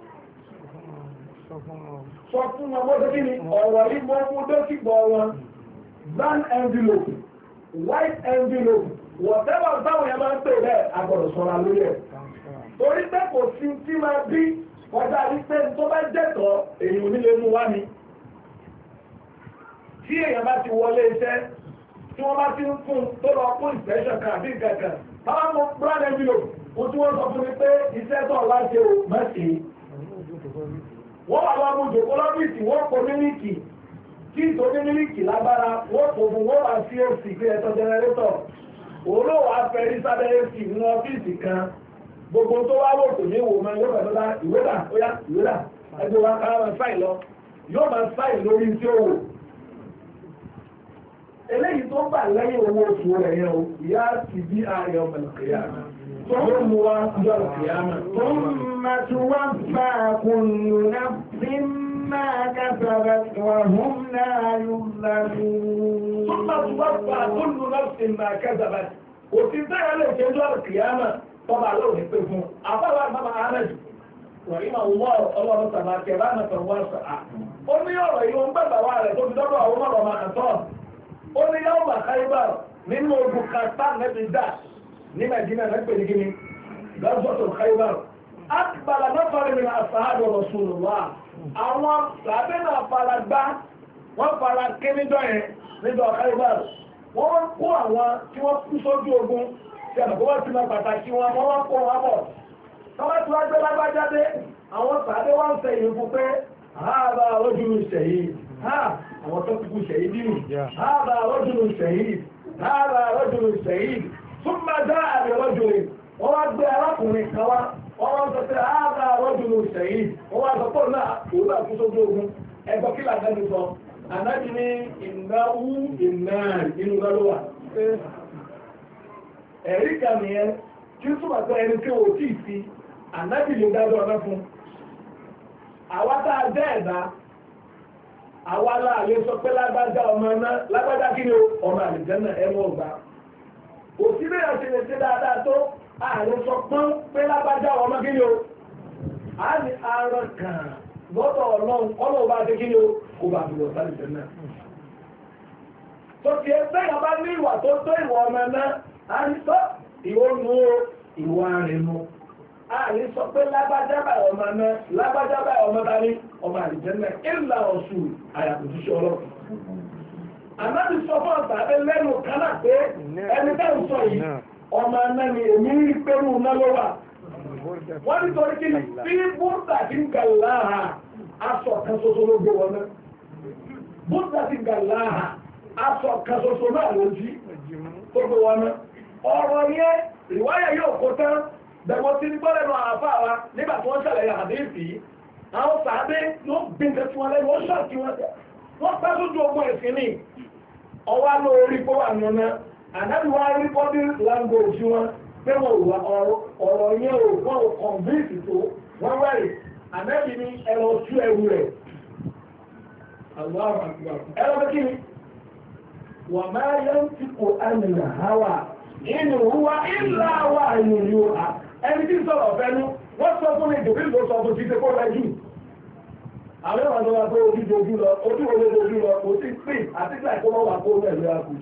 A: sọ fún wọn mo ṣe kí ni ọ̀rọ̀ yìí mo mú dókìgbọ̀ wọn brown envelope white envelope whatever táwọn yẹn máa ń pè bẹ́ẹ̀ agbọ̀dọ̀ sọ̀rọ̀ lórí ẹ̀ torí pé kò sí tí máa bí kọjá wípé tó bá jẹ́tọ̀ èyí ò ní lè mú wá ni tí èèyàn bá ti wọlé iṣẹ́ tí wọ́n bá ti ń fún tó lọ fún ìfẹ́ṣọ̀ kan àbí kankan báwọn mọ brown envelope mo tí wọ́n sọ fún mi pé iṣẹ́ tó wá ṣe ò mẹ́sì wọ́n wà lọ́mú jòkó lọ́fíìsì wọ́n kó mílíkì tí ìtòní mílíkì lágbára wọ́n kò fún wọ́n wà sí èsì pé ẹ̀tọ́ jẹnẹrétọ̀ olówó afẹ́rí sábẹ́ èsì ní ọ́fíìsì kan gbogbo tó wá wò kò ní ìwò máa yóò bẹ̀rẹ̀ lọ́dá ìwédà ó yá ìwédà ẹgbẹ́ wa kára máa sáì lọ yóò máa sáì lórí tí ó wò eléyìí tó bà lẹ́yìn owó oṣù rẹ̀ yẹn o ìyá ti bí ààrẹ ọmọ ìkẹyà tó mú wa jọ ìkẹyà náà.
B: tó máa tún wá fà kùnú náà bí máa kására wà hún náà yóò lálú.
A: tó máa tún wá fà kùnú náà bí máa kására kò sí sẹ́yà lè ṣe jọ ìkẹyà náà tọ́ba lóòrùn pé fún àbáwá bàbá ahmed wọ̀nyí máa wọ́ ọlọ́run tàbá kẹrẹ àmọ́tàn wọ́n sọ à. ó ní ọ̀rọ̀ yìí wọ́n gbàgbà wà rẹ̀ tó fi dọ́dọ̀ àwọn ọmọ ọmọ àtọ́. ó ní yàwó bá Khaybar nínú ogun kàtà nẹ́bí dà ní Nàìjíríà lẹ́pẹ̀ ní kíni lọ́sọ̀tò Khaybar. akbala mẹ́fàrin min ashabi Rasulullah. àwọn sàbẹ̀ náà fara gbá wọ́n fara ké níjọ́ yẹn níjọ́ Khaybar. wọ́n kó àwọn tí wọ́n kú sójú ogun tí àbùkù wọ́n ti máa pàtàkì wọn wọ́n kó wọn bọ̀. tọ́wọ́ tí wọ́n gbé lágbájáde àwọn sàbẹ̀ wọ́n ń sẹ́yìn fún pé ààbà ojú ṣẹ̀yìn àwọn tó kúkú ṣẹ̀yìn dínú ààbà ojú ṣẹ̀yìn ààbà ojú ṣẹ̀yìn tún máa dá àbẹ̀ ojú rẹ̀ wọ́n wá gbé arákùnrin kan wá wọ́n wá sọ pé ààbà ojú ṣẹ̀yìn wọ́n wá sọ pé òun náà kú sójú ogun ẹgbọ́ kí làgbẹ́ni sọ ànájú ní ìnáwó inú lọ́lọ́wà ẹ̀rí kan nìyẹn tí ó túnbà pé ẹni tí ó tí ì fi ànábì lè dájọ́ ọ̀nà fún àwa tá a jẹ́ ẹ̀dá àwa láàyè sọ pé lágbájá ọmọ náà lágbájá kí ni ọmọ àlìjẹ́nà ẹ̀mọ́ ọgbà òsì bẹ́ẹ̀ ṣe lè ṣe dáadáa tó ààrẹ sọ pọ́n pé lágbájá ọmọ kí ni o a ní ara kàn lọ́dọ̀ ọlọ́run bá ṣe kí ni o kò bá fi wọ̀ sálì jẹ́nà tó ti ẹgbẹ́ yẹn bá ní ìwà tó tó ìwà ọmọ náà a ní sọ ìwọ nu ìwà rẹ̀ nu ààrẹ sọ pé lágbájá báyìí ọmọ náà lágbájá báyìí ọmọ dání ọmọ àlìjẹ́nà ìlà ọ̀ṣù àyàkùtúṣe ọlọ́run ànábì sọ fún ọ̀tà abẹ́ lẹ́nu kánà pé ẹni tẹ́ ń sọ yìí ọmọ náà ni èmi rí pẹ́rù náà ló wà wọ́n ní torí kí ni bí búrúdà ti ń gà láàá aṣọ kan ṣoṣo ló gbé wọn náà búrúdà ti ń gà láàá aṣọ kan ṣoṣo náà ló jí tó gbé wọn náà ọ̀rọ̀ yẹn ìwáyà yóò kó tán bẹ̀wọ̀n ti ní gbọ́dọ̀ lọ àfà wa nígbà tí wọ́n ṣàlàyé àdéhìí àwọn sàádé ló gbé nǹkan tí wọ́n lẹ́nu wọ́n ṣọ́ọ̀kì wọ́n pẹ́ sójú ogun ẹ̀sìn ní ọwá lórí kó wà nùnà ànábì wá rí bọ́dí language wọn pé wọ́n wà ọ̀rọ̀ yẹn ò wọ́n ò convince tó wọ́n wẹ̀rẹ̀ ànábì ní ẹ̀rọ tú ẹrù rẹ̀ ẹ̀rọ pé kí ni wà máa yẹn tí kò ánìyà háwà inú wá ìlà wà ìlú à ẹni tí sọ̀rọ̀ fẹ́nu wọ́n sọ fún ìdòbí ló sọ fún títẹ́ kó rẹ̀ jù àwọn ìwọ̀n tó wà pé ojú lọ ojú olóòjú lọ kò sí pè àti ìgbàkó wọ́n wà kó rẹ̀ lóra kù.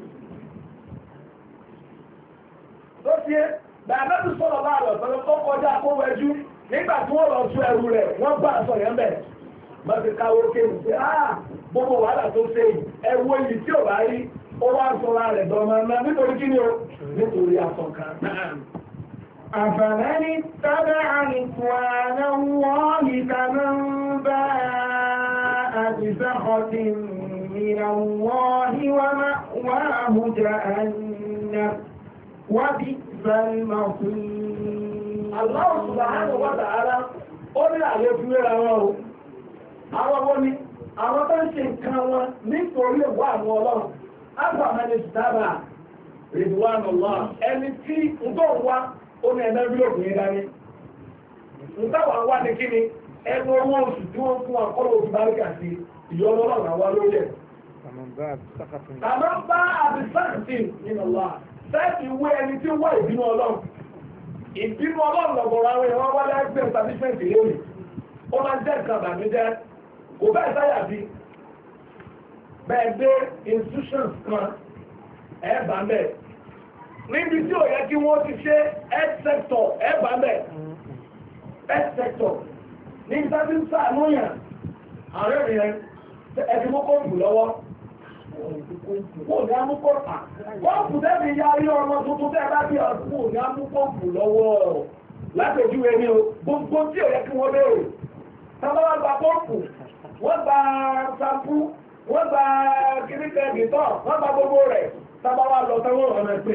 A: tó ṣe bàbá tó sọ̀rọ̀ bá lọ sọ̀rọ̀ tó kọjá kó rẹjú nígbà tí wọ́n lọ tú ẹrù rẹ̀ wọ́n gbà sọ yẹn bẹ̀ má ti káwó kéwù pé gbogbo wàhálà tó ṣe ẹwú èyí tí ò bá rí ó wá sọra rẹ̀ dọ̀mọ náà nítorí kí ni o nítorí àtọ̀kan náà.
B: أفمن اتبع رضوان الله كمن باء بسخط من الله ومأواه جهنم وبئس المصير.
A: الله سبحانه وتعالى ó ní àlè fún ẹra wọn o àwọn wọn ni àwọn tó ń ṣe nǹkan wọn nítorí ìwà àwọn ọlọ́run ábàmẹ́ni dábà ridwanullah ẹni tí ń tó wá ó ní ẹ̀dá bí òkú yín dání. Ntáwà wá ní kí ni ẹnu owó oṣù tí wọ́n fún akọ́lọ̀ oṣù báríkà sí ìyọ́nú ọlọ́run àwa lórí ẹ̀. àmọ́ bá àbísáàtì nínú wa sẹ́ẹ̀tì wé ẹni tí wọ́n ìbínú ọlọ́run lọ́gọ̀rọ̀ àwọn èèyàn wá lẹ́gbẹ̀ẹ́ establishment lónìí ó máa ń jẹ́ nǹkan àbàmíjẹ́ kò bẹ́ẹ̀ sáyà bí bẹ́ẹ̀ gbé institutions kan ẹ̀ẹ́bà mẹ́ níbi tí ò yẹ kí wọ́n ti ṣe health sector ẹ̀ẹ́bà mẹ́ health sector níbi tí a ti ń sàánúyàn ààrẹ rẹ̀ ẹ̀fí mú kóòpù lọ́wọ́ kò ní amú kóòpù tẹ́bí yarí ọmọ tuntun tẹ́ bá bí ọdún kò ní amú kóòpù lọ́wọ́ látòjúwe ní o gbogbo tí ò yẹ kí wọ́n béèrè tábàwà gba kóòpù wọ́n gba sampo wọ́n gba kìnnìkan gìtọ́ wọ́n gba gbogbo rẹ̀ tábàwà lọ tẹ́wọ́n ọ̀nà pé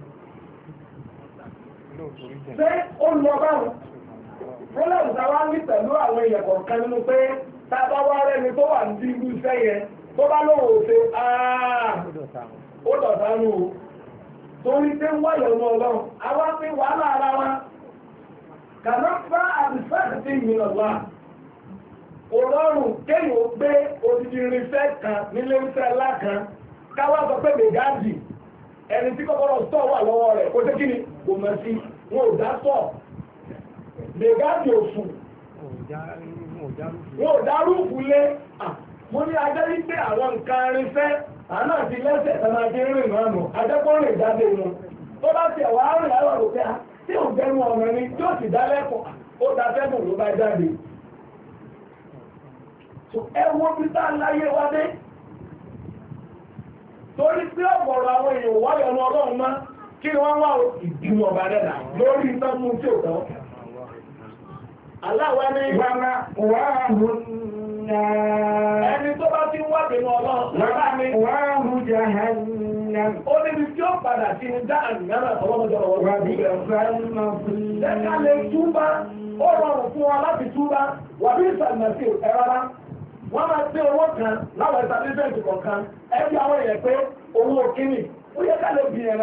A: ṣé ó lọ báwọn fúnlẹ̀mù tàwà ní pẹ̀lú àwọn èèyàn kọ̀ọ̀kan nínú pé tábàwà rẹ̀ ni tó wà ní irú iṣẹ́ yẹn tó bá lóòrò ṣe ó dọ̀tánú o torí pé ń wáyọ̀ ní ọlọ́run àwa pé wàhálà ara wa kàná bá àbífẹ́ sí ìmìnà wà òrọ̀rùn kéyìn ó gbé odidi irinṣẹ́ kan nílé iṣẹ́ ńlá kan káwá sọ pé mẹgáàdì ẹni tí kọ́kọ́rọ́ stọ̀ wà lọ́wọ́ rẹ̀ kó tẹ́ kí ni kò mọ̀ sí wọn ò dá stọ̀ mẹgáàdì òsùn wọn ò dá rúùfù lé mo ní ajẹ́ wípé àwọn nǹkan irinṣẹ́ àná àti lẹ́sẹ̀ tẹ́lá ti rìn náà nù ajẹ́kọ́rìn ìjáde nù tó bá ti ẹ̀wà rìn àwọn òkè tí ò gbẹ́nu ọ̀nà ni tí ó sì dá lẹ́kọ̀ọ́ ó da fẹ́gùn ló bá jáde ẹwọ́ bí tá láyé wá dé torí pé ọ̀pọ̀rọ̀ àwọn èèyàn wáyọ̀ ọ̀nà ọlọ́run má kí ni wọ́n wá ìgbìmọ̀ ọ̀bà dẹ́dà lórí ìtọ́mú tí ò tọ́ aláwọ̀ ní ìwàmà ẹni tó bá ti ń wá bínú ọlọ́run
B: wàhù jahannam
A: ó níbi tí ó padà sí ní dáàmìnà ọlọ́mọdé ọ̀rọ̀ lẹ́ka lè túbá ó rọrùn fún wa láti túbá wà bí ìsàlmẹ̀sì ẹ̀rọra wọ́n máa gbé owó kan láwọn ìsàlmẹ̀sì kọ̀ọ̀kan ẹbí àwọn èèyàn pé owó kíní ó yẹ ká lè bí ẹ̀nà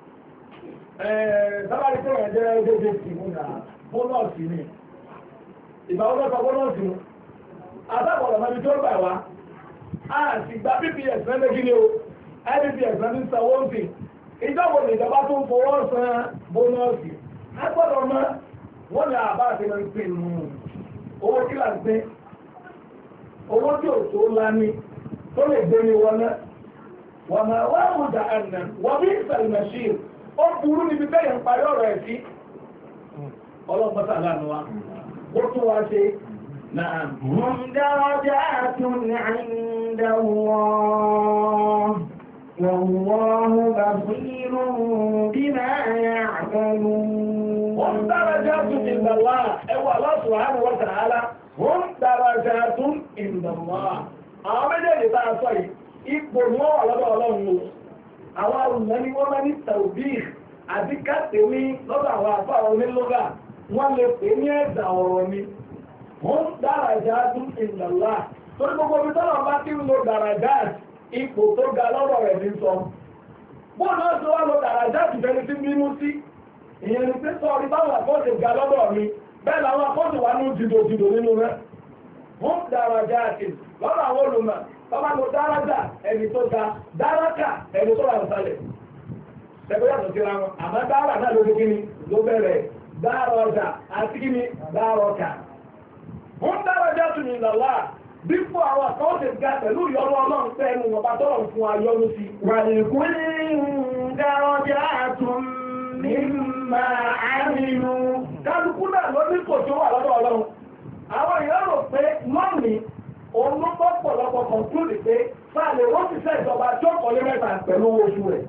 A: sábàrí pé wọ́n jẹ́ ẹgbẹ́ sí mú nà bónọ́ọ̀sì ni ìgbà wọn lọ́sọ bónọ́ọ̀sì mú àtàkọ̀lọ̀ mọ́bí tó gbà wá a sì gba pps náà lẹ́gí ni o ipps náà ní sanwó ń sìn ìjọba ìjọba tó ń fowó san bónọ́ọ̀sì a gbọ́dọ̀ mọ́ wọ́n ní àbá àti ẹgbẹ́ ń pè nù owó kí là ń gbé owó tí ò tó ńlá ní tó lè gbé ní wọn náà wọ́n máa wá àwùjá àná wọ́n bí ìsàlùmẹ̀ṣì ó burú níbi bẹ́yẹn ń parí ọ̀rọ̀ ẹ̀ sí ọlọ́pàá láàánú wa ó tún wá ṣe náà.
B: هم درجات عند الله والله بصير بما يعملون
A: هم درجات عند الله أيوة الله سبحانه وتعالى هم درجات عند الله àwọn méjèèjì tá a sọ yìí ipò ní wọ́n wà lọ́dọ̀ ọlọ́run o àwọn olùmọ̀ ni wọ́n máa ní tàbí àti káàtẹ́ ní lọ́dọ̀ àwọn àfáà onílọ́gà wọ́n lè pè ní ẹ̀dà ọ̀rọ̀ ni wọ́n darajatun inda Allah torí gbogbo ibi tọ́lọ̀ bá ti ń lo darajat ipò tó ga lọ́rọ̀ rẹ̀ ní sọ bóun náà tó wá lo darajat fẹ́ni tí bínú sí ìyẹn ni pé sọ́ọ̀rí báwọn àkọ́sì ga lọ́dọ̀ mi bẹ́ẹ̀ làwọn àkọ́sì wà ní jìdòjìdò nínú rẹ̀ wọ́n darajatin lọ́dọ̀ àwọn olùmọ̀ bàbá lo daraja ẹni tó ga dáraka ẹni tó wà nísàlẹ̀ ẹgbẹ́ yàtọ̀ síra wọn àmọ́ dára náà ló dé kíni ló bẹ̀rẹ̀ dárọjà àti kíni dárọkà wọ́n darajatu min Allah bí fún àwọn àkọ́wọ́ ti ga pẹ̀lú ìyọ́nú ọlọ́run pẹ́ ẹnu wọn bá tọ́rọ̀ fún ayọ́nú sí.
B: ولكل درجات مما عملوا
A: kálukú náà ló ní kò tó wà lọ́dọ̀ ọlọ́run àwọn èèyàn rò pé lónìí òun ló bọ́ pọ̀lọpọ̀ kọ̀ǹkúrì pé fáàlì ó ti fẹ́ ìjọba tí ó kọ́lé mẹ́ta pẹ̀lú oṣù rẹ̀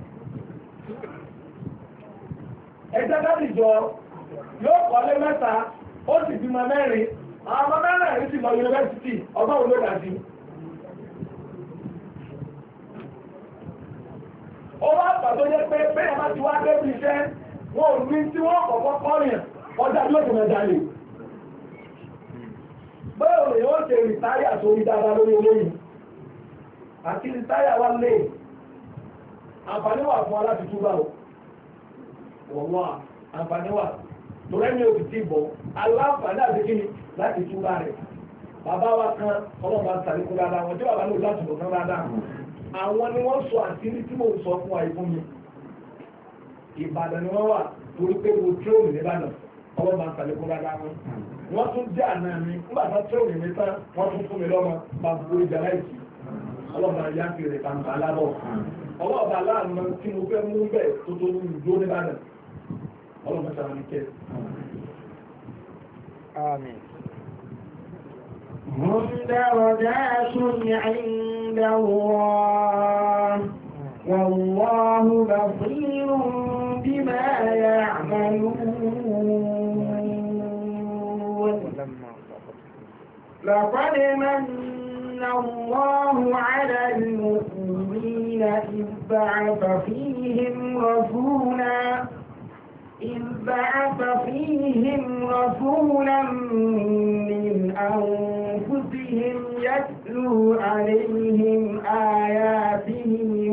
A: ẹgbẹ́ dábìjọ yóò kọ́lé mẹ́ta ó sì bímọ mẹ́rin àwọn ọmọ mẹ́rin sì lọ yunifásitì ọgbọ́n olóòdàjí ó wá pàtó jẹ́ pé bẹ́ẹ̀ má ti wá débi iṣẹ́ wọn ò ní tí wọ́n kọ̀kọ́ kọ́rìn ọjà bí ó ti mẹ́ta lè bẹ́ẹ̀ òun yóò ṣe rìtáyà sórí dáadáa lórí olóyìn àti rìtáyà wá lè àǹfààní wà fún aláti túbà wọ̀wọ́ àǹfààní wà tó rẹ́mi ò ti bọ̀ aláǹfààní àti kíni láti túbà rẹ̀. Bàbá wa kan ọlọ́mọ àtàlẹ́kùn dáadáa wọn tí bàbá lò láti lò kan dáadáa. Àwọn ni wọ́n sọ àṣírí tí mò ń sọ fún wa ìfún mi. Ìbàdàn ni wọ́n wà torí pé mo tíróòmù nìbàdàn ọlọ́mọ àtàlẹ́kùn dáadáa wọn. Wọ́n tún jẹ́ àná mi nígbà tó tíróòmù mi tán wọ́n tún fún mi lọ́mọ bàbá ìjà láìsí. Ọlọ́mọ ayé á fi rẹ̀ kàǹkà alábọ̀. Ọlọ́ọ̀bà aláàánú tí mo fẹ́ mú bẹ́ẹ̀ tó tó ní ìdó nìbàdàn. Ọlọ́mọ sàrà ní kẹ́.
B: آمين. هم درجات عند الله والله بصير بما يعملون. لقد من الله على المؤمنين إذ بعث فيهم رسولا من أنفسهم يتلو عليهم آياته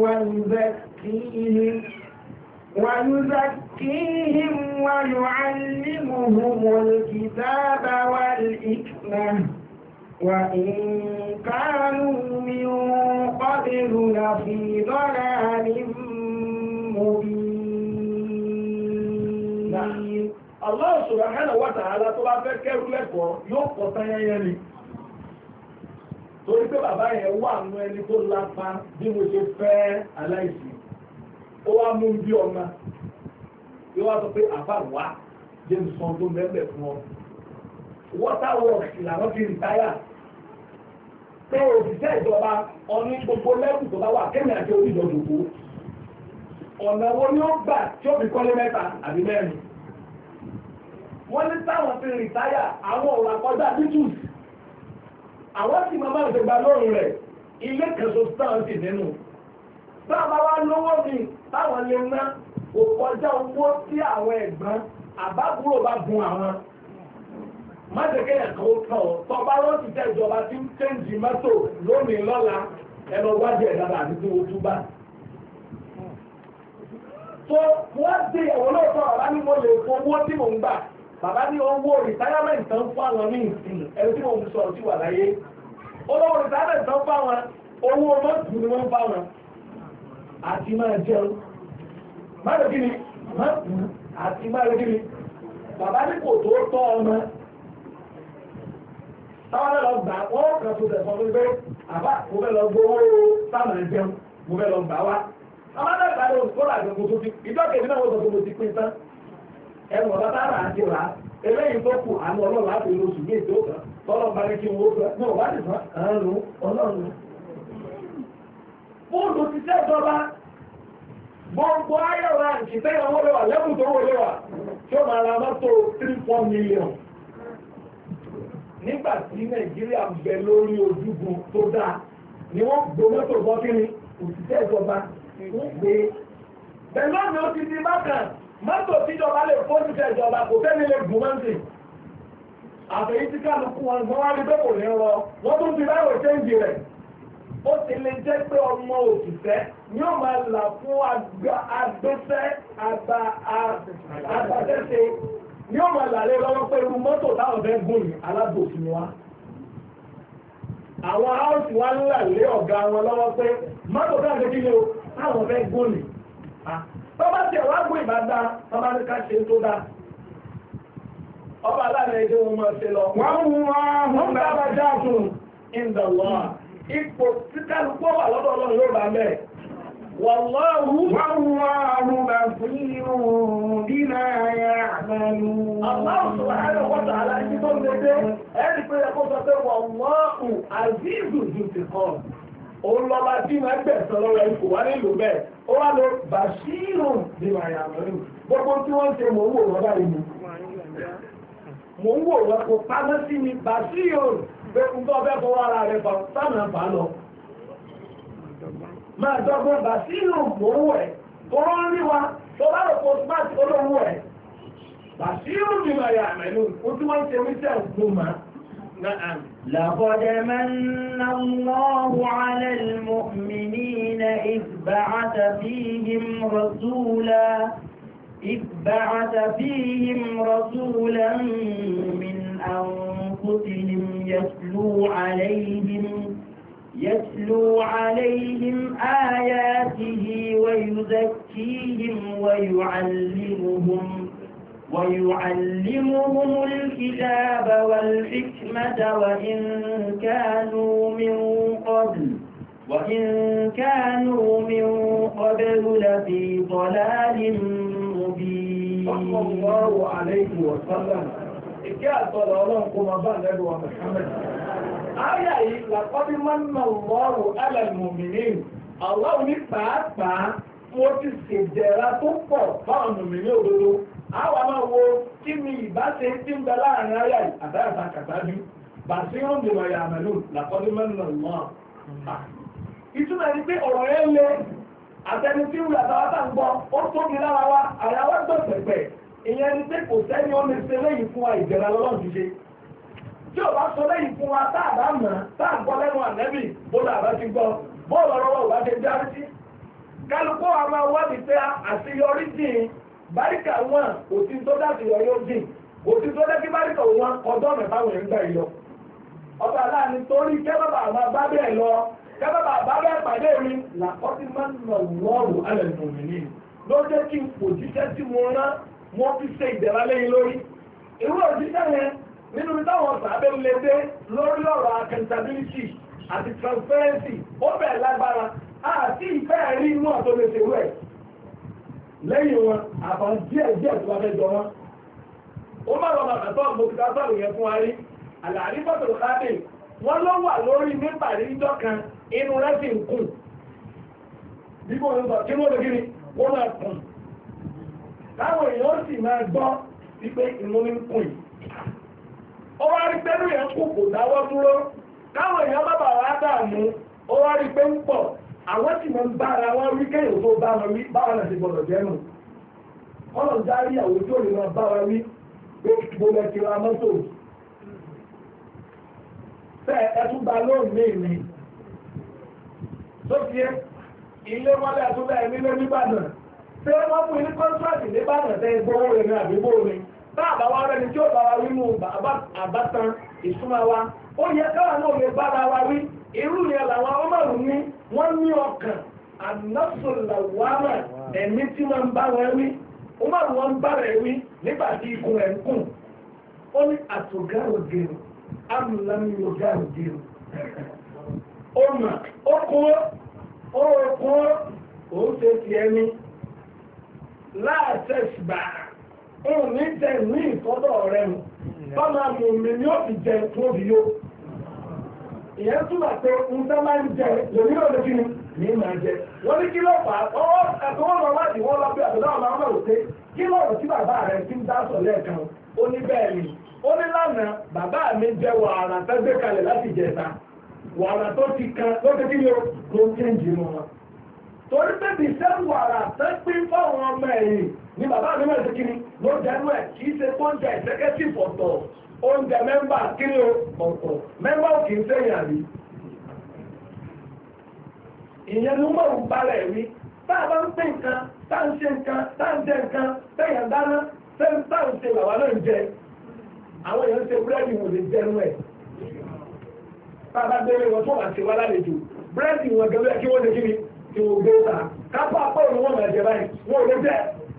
B: ويزكيهم ويعلمهم الكتاب والحكمة وإن كانوا من قبل لفي ضلال مبين.
A: Allah subhanahu wa ta'ala tó bá fẹ́ kẹ́rù lẹ́kọ̀ọ́ yóò kọ́ tányányá ni. Torí pé bàbá yẹn wà nínú ẹni tó lápá bí mo ṣe fẹ́ aláìsí. Ó wá mú bí ọmọ. Yóò wá sọ pé àbá wá James Son tó mẹ́bẹ̀ fún ọ. Water works làwọn fi rìtáyà. Pé òṣìṣẹ́ ìjọba ọní gbogbo lẹ́kùn tó bá wà kéèmì àti onídọ̀dọ̀gbò. Ọ̀nà wo ni ó gbà tí ó fi kọ́lé mẹ́ta àbí mẹ́rin? Wọ́n ní táwọn fi rìtáyà àwọn ọ̀rọ̀ àkọjá Beatles. Àwọn sì máa máa ṣègbà lóòrùn rẹ̀ ilé kẹsọ táwọn sì nínú. Báwa wá lówó mi táwọn lè ná kò kọjá owó tí àwọn ẹ̀gbọ́n àbábúrò bá gun àwọn. Má ṣe kéèyàn kan ó kàn ọ́. Tọ́ba ló ti tẹ́ ìjọba tí ń chẹ́ǹjì mọ́tò lónìí lọ́la ẹnu wájú ẹ̀ dáadáa àti tí wọ́n tún bá. So wọ́n dé ìyàwó lóòótọ́ ọ̀rá ní mo lè fowó tí mò ń gbà. Bàbá ní owó retirement tán fún àwọn ní ìsìn ẹni tí wọ́n sọ̀rọ̀ sí wà láyé. Olówó retirement tán fún àwọn owó mọ́tò ni wọ́n fáwọn. Àti máa jẹun. Máa lè kí ni? Mọ́tò àti máa lè kí ni? Bàbá ní kò tó tọ́ ọmọ. Táwọn lọ gbà wọ́n kàn tó tẹ̀sán fún pé àbá mo fẹ́ lọ gbowó sáàmà jẹun mo fẹ́ lọ gbà wá. Àwọn adágbà ló kó làjọ kó tó fi ìjọ́kejì náà wọ́n sọ pé mo ti pín tán. Ẹnu ọ̀bá tára àti rà á eléyìí tó kù àánú ọlọ́run láti lo oṣù ní ètò kan tọ́lọ́ bá ní kí wọ́n gbà ní ọ̀bá ti fún àánú ọlọ́run. Fóònù ti ṣèjọba gbogbo ayọ̀rọ̀ àǹtí tẹ́yàn wọlé wà lẹ́kùn tó wọlé wà tí ó máa ra mọ́tò 3-4 million. Nígbà tí Nàìjíríà ń bẹ lórí ojúgun tó dáa ni wọ́n gbé mọ́tò bọ́ kí ni òṣìṣẹ́ ìjọba wọ́n gbé. Bẹ́ẹ̀ lọ́nà ó ti di bákan. Mọ́tò tíjọba lè fóònùsẹ̀ ìjọba kò tẹ́lẹ̀ lè gùn mọ́ǹtì. Àfẹ́yí tí kálukú wọn gbọ́n wá rí pé kò ní rọ, wọ́n tún fi láwò ṣéǹjì rẹ̀. Ó ti lè jẹ́ pé ọmọ òṣìṣẹ́ ni ó máa là fún agbésẹ́ àgbàṣẹ́ṣe ni ó máa là lé lọ́wọ́ pé irú mọ́tò táwọn fẹ́ gùn ní alábòsí wa. Àwọn áùsì wa ń là lé ọ̀gá wọn lọ́wọ́ pé mọ́tò táwọn fẹ́ kí ni o táwọn fẹ́ gùn ní. Bọ́bá tí ẹ̀wà gbé ìbádá, ọba ní ká ṣe tó dá. Ọba aláàrẹ ẹjọ́ wọn máa ṣe lọ. Wọ́n dábàá jáàtùn ìndàlọ́. Ipò tí kálukú wà lọ́dọ̀ Ọlọ́run yóò bá mẹ́. Wallahu basirun bima ya'malun. Allah subhanahu wa ta'ala ní tó ń dédé, ẹni pé ẹkọ́ sọ pé wallahu azizun zuntiqam. Òun lọ́ba tí wọ́n gbẹ̀sán lọ́wọ́ ikú wá nílùú bẹ́ẹ̀. Ó wá lọ Bashirun bí wà yà mọ́rin. Gbogbo tí wọ́n ṣe mò ń wò wọ́n báyìí ni. Mò ń wò wọ́n kò pamọ́ sí mi. Bashirun pé ń tọ́ bẹ́ẹ̀ fọwọ́ ara rẹ̀ fà sáàmì àfà lọ. Máa dọ́gbọ́n Bashirun mò ń wọ̀ ẹ́. Tó rán rí wa tó bá rò kó smart olówó ẹ̀. Bashirun bí wà yà mẹ́rin. Ó tí wọ́n ṣe wíṣẹ́ òkú máa. نعم
B: لقد من الله على المؤمنين إذ بعث فيهم إذ بعث فيهم رسولا من أنفسهم يتلو عليهم آياته ويزكيهم ويعلمهم الكتاب والحكمة وإن كانوا من قبل لفي ضلال مبين.
A: صلى الله عليه وسلم. إكاد ضلالكم بعد محمد. Àyà yìí làkọ́bí mọ́nà Allahu ala al-mu'minin. Allah ní pàápàá mo ti ṣèjẹ̀ra tó pọ̀ fáwọn mùmìnì òdodo. Àwa máa wo kí ni ìbáṣe tí ń bẹ láàrin àyà yìí àdáyàtà kàtàjú. Basirun bima ya'malun làkọ́bí mọ́nà Allah. Ìtumọ̀ ni pé ọ̀rọ̀ yẹn lé àtẹni tí wùlà táwa tá ń gbọ́ ó tóbi lára wa àyàwó gbọ̀pẹ̀pẹ̀. Ìyẹn ni pé kò sẹ́ni ó lè ṣe léyìí fún wa ìjẹ̀ra lọ́lọ́run ti ṣe. Tí ò bá sọ lẹ́yìn fún wa táàbá mọ̀ táàgbọ́ lẹ́nu ànẹ́bì bóòlù àbá ti gbọ́ bóòlù ọ̀rọ̀ wà ti járí sí. Kálukú wa máa wádìí pé àṣeyọrí jìn báríkà wọn òtí tó dáṣe yọ yóò jìn òtí tó dẹ́ kí báríkà wọn ọdọ́ mẹ́fà wọn ń gbà yìí lọ. Ọba aláàánú torí kẹ́bàbà máa bá bẹ́ẹ̀ lọ kẹ́bàbà bá bẹ́ẹ̀ pàdé mi làkọ́tí máa ń nà wọ́ọ̀rù alẹ́ mòmìnì ló jẹ́ kí òjíṣẹ́ tí mo rán wọ́n fi ṣe ìdẹ̀ra lẹ́yìn lórí. Irú òjíṣẹ́ yẹn nínú táwọn sàbẹ̀ lè dé lórí ọ̀rọ̀ accountability àti transparency ó bẹ̀rẹ̀ lágbára àti ìfẹ́ rí inú àtọ́lẹ̀ṣẹ̀ rẹ̀ lẹ́yìn wọn àbọ̀n díẹ̀ tó wá fẹ́ jọ wọn. Ó má rọrùn àtọ́ mọ̀kítà sọ̀rọ̀ yẹn fún wa rí àlàárí fọ́tò káàdì wọ́n ló wà lórí nípa ìjọ kan inú rẹ̀ sì ń kùn bí kò ń sọ kí wọ́n lè kí ni wọ́n máa kùn táwọn èèyàn sì máa gbọ́ wípé inú ń kùn yìí. Ó wá rí pẹ́lú yẹn kò dáwọ́ dúró káwọn èèyàn bá bà wá dààmú ó wá rí pé ń pọ̀ àwọn sì máa ń bára wọn wí kéèyàn tó bá wọn wí báwọn náà ti gbọdọ̀ jẹ́nu wọ́n lọ já rí àwọn tó lè máa bá wa wí pé gbogbo ẹ̀ ti ra mọ́tò fẹ́ ẹtún gba lóòrùn ní ìní tó fi ilé wọlé àtúbẹ̀ nílé nìbàdàn ṣé wọ́n fún ilé kọ́ńtíráàtì nìbàdàn tẹ́ gbówó rẹ̀ ní àdúgbò rẹ̀ báàbá wa rẹni tí ó bá wa wí mú àbátan ìsúnmọ́ wa ó yẹ káwọn náà lè bára wa wí irú yẹn làwọn ọmọrùn ní wọ́n ní ọkàn ànásùlàwámà ẹ̀mí tí wọ́n ń bá wọn wí ọmọrùn wọn ń bá rẹ̀ wí nígbà tí ikùn rẹ̀ ń kùn ó ní àtògárògèrò amúlámíyògárògèrò ó mà ó kún ó ṣe tiẹ̀ ní láàṣẹ̀ṣìbàá òun ní jẹ ní ìtọ́dọ̀ rẹ̀ mù bọ́nà mú mi ní ó fi jẹ fún òbí yó ìyẹn túnmà pé ń tẹ́ máa ń jẹ lórí òde kí ni ní máa jẹ wọ́n ní kí ló fà á ọwọ́ ẹ̀tọ́ wọn lọ láti wọ́n lọ bí àtọ́dọ̀ àwọn máa ń rò pé kí lọ́rọ̀ tí bàbá rẹ̀ ti ń dá sọ lẹ́ẹ̀kan ó ní bẹ́ẹ̀ ni ó ní lánàá bàbá mi jẹ wàrà tẹ́ gbé kalẹ̀ láti jẹta wàrà tó ti kan ló ti kí ni ó tó ń kéǹjì mọ́ wọn torí pé bí sẹ́wù wàrà tẹ́ pín fáwọn ọmọ ẹ̀yìn ní bàbá mi mẹ́rin sí kíní ló jẹ́nu ẹ̀ kìí ṣe kó ń jẹ executive ọ̀tọ̀ oúnjẹ mẹ́mbà kíní ọ̀tọ̀ mẹ́mbà ò kìí sẹ́yìn àrí. ìyẹn ni wọ́n ń balẹ̀ rí tá a bá ń pín nǹkan tá ń ṣe nǹkan tá ń jẹ nǹkan tẹ̀yàn dáná tá ń ṣe làwa náà ń jẹ àwọn èèyàn ń ṣe búrẹ́dì wò lè jẹnu ẹ̀ tá a bá délé wọn tó wà ṣe wá lálejò búrẹ́dì wọn gẹ́gẹ́ kí wọ́n lè kíni kí wọ́n gbé ta kápá apá òun wọn máa jẹ báyìí wọn ò lè jẹ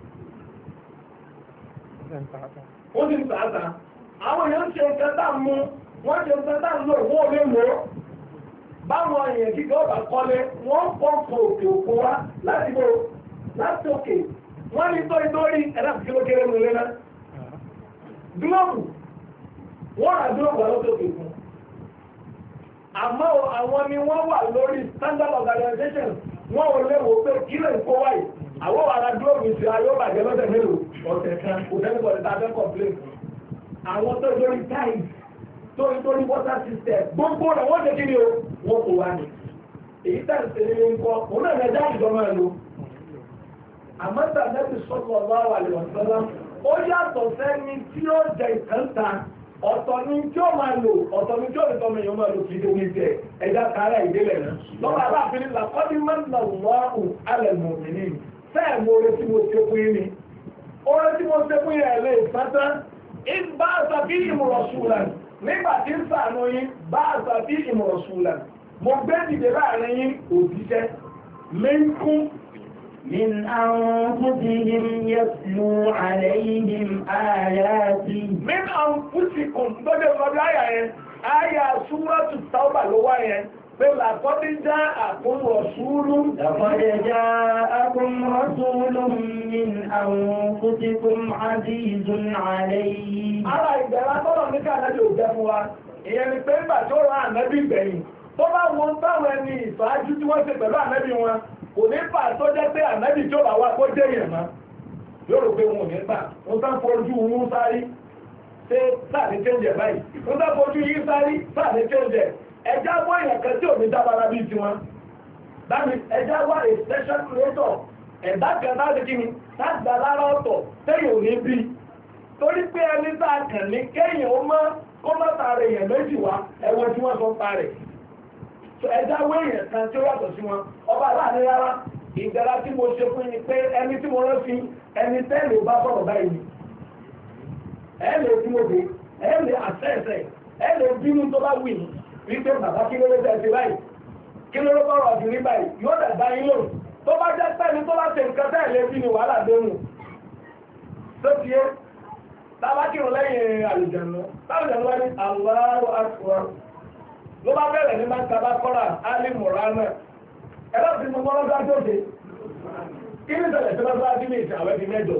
A: ó ti ń tààtà àwọn èèyàn ṣe nǹkan tá mú wọ́n ṣe nǹkan tá lò wọ́n ò lè lò ó báwọn èèyàn kíkọ́ ọ̀bà kọ́lé wọ́n pọ̀pọ̀ òkè òkú wá láti bò láti òkè wọ́n ní tó ìdórí ẹ̀dá kí ló kéré nù lẹ́nà gílọ́ọ̀bù wọ́n rà gílọ́ọ̀bù lọ́tọ̀ òkè fún àmọ́ àwọn ni wọ́n wà lórí standard organization wọ́n ò lè wò pé kílẹ̀ ń kó wáyé àwọn ará gílọ́ọ̀bù ìṣẹ́ ayọ́bàjẹ́ lọ́tẹ̀ mélòó ọ̀sẹ̀ kan kò tẹ́lẹ̀bọ̀dẹ̀ tá a fẹ́ complain àwọn tó lórí tiles tó lórí water system gbogbo rẹ̀ wọ́n jẹ́ kí ni o wọ́n kò wá ní èyí tá ìṣe ní nǹkan òun náà lẹ́jà ìjọ máa lò àmọ́tà nẹ́bí sallallahu alaihi wasallam ó yàtọ̀ sẹ́ni tí ó jẹ ìkàntà ọ̀tọ̀ ni tí ó máa lò ọ̀tọ̀ ni tí ó lè tọ́mọ èèyàn máa lò kí ló ní jẹ ẹja kára ìdílẹ̀ náà lọ́wọ́ àbáfin ní làkọ́dí mẹ́ta wọ́ọ̀hù alẹ́ mọ̀mìnì fẹ́ẹ̀ mo retí mo ṣe fún yín ni ṣe fún yẹn lè sátán ìbá àṣàbí ìmọ̀rọ̀ṣùlà nígbà tí ń sàánú yín bá àṣàbí ìmọ̀rọ̀ṣùlà mo gbé dìde láàrin yín òjíṣẹ́ minkum
B: من أنفسهم يتلو عليهم آياتي
A: min anfusikum lọ́jọ́ ìlọ́bí àyà yẹn àyà súrátù Tawbah ló wá yẹn pé laqad ja'akum rasulun
B: لقد جاءكم رسول من أنفسكم عزيز عليه
A: ara ìgbẹ̀rẹ̀ tọ́lọ̀ ní káàkiri ò jẹ́ fún wa ìyẹn ni pé nígbà tó rán ànábì gbẹ̀yìn tó bá wọn táwọn ẹni ìfàájú tí wọ́n ṣe pẹ̀lú ànábì wọn kò ní fà tó jẹ́ pé ànábì tó bá wá kó jẹ́ èèyàn mọ́ yóò rò pé wọn ò ní gbà wọn tán fojú wọn sáré ṣé sáàdé chẹ́ǹjẹ̀ báyìí wọn tán fojú yín sáré sáàdé chẹ́ǹjẹ̀ ẹjá wá èèyàn kan tí ò ní dábàrà bíi tiwọn dábì ẹjá wá a special creator ẹ̀dá kan láti kí ni láti dá lára ọ̀tọ̀ tẹ́yìn ò ní bí torí pé ẹni tá a kàn ní kéèyàn ó mọ́ kó mọ́ tààrà èèyàn méjì wá ẹ̀wọ̀n tí wọ́n sọ pa rẹ̀ ẹjá wé èèyàn kan tí ó yàtọ̀ sí wọn ọba láàrin rárá ìgbẹ́ra tí mo ṣe fún yín pé ẹni tí mo rán sí ẹni tẹ́lẹ̀ bá sọ̀rọ̀ báyìí ni ẹ lè tí mo dé ẹ lè àṣẹ́ẹ̀ṣẹ́ ẹ lè bínú tó bá wù yín wípé bàbá kí ló ló tẹ̀ sí báyìí kí ló ló bọ̀rọ̀ ọ̀dùn ní báyìí yóò dàgbà yín lò tó bá jẹ́ pẹ́ni tó bá ṣe nǹkan tẹ́ lè bí ni wàhálà dénú tó ti yé tábà kírun lẹ́yìn àlùjànnú tábìjànnú wá ní Allahu Akbar ló bá bẹ̀rẹ̀ ní máa ń taba kọ́ra Ali Murana ẹ̀rọ ti mọ mọ́lọ́dá tó dé kí ní ìṣẹ̀lẹ̀ tí wọ́n bá dín ní ìṣàwẹ́ di mẹ́jọ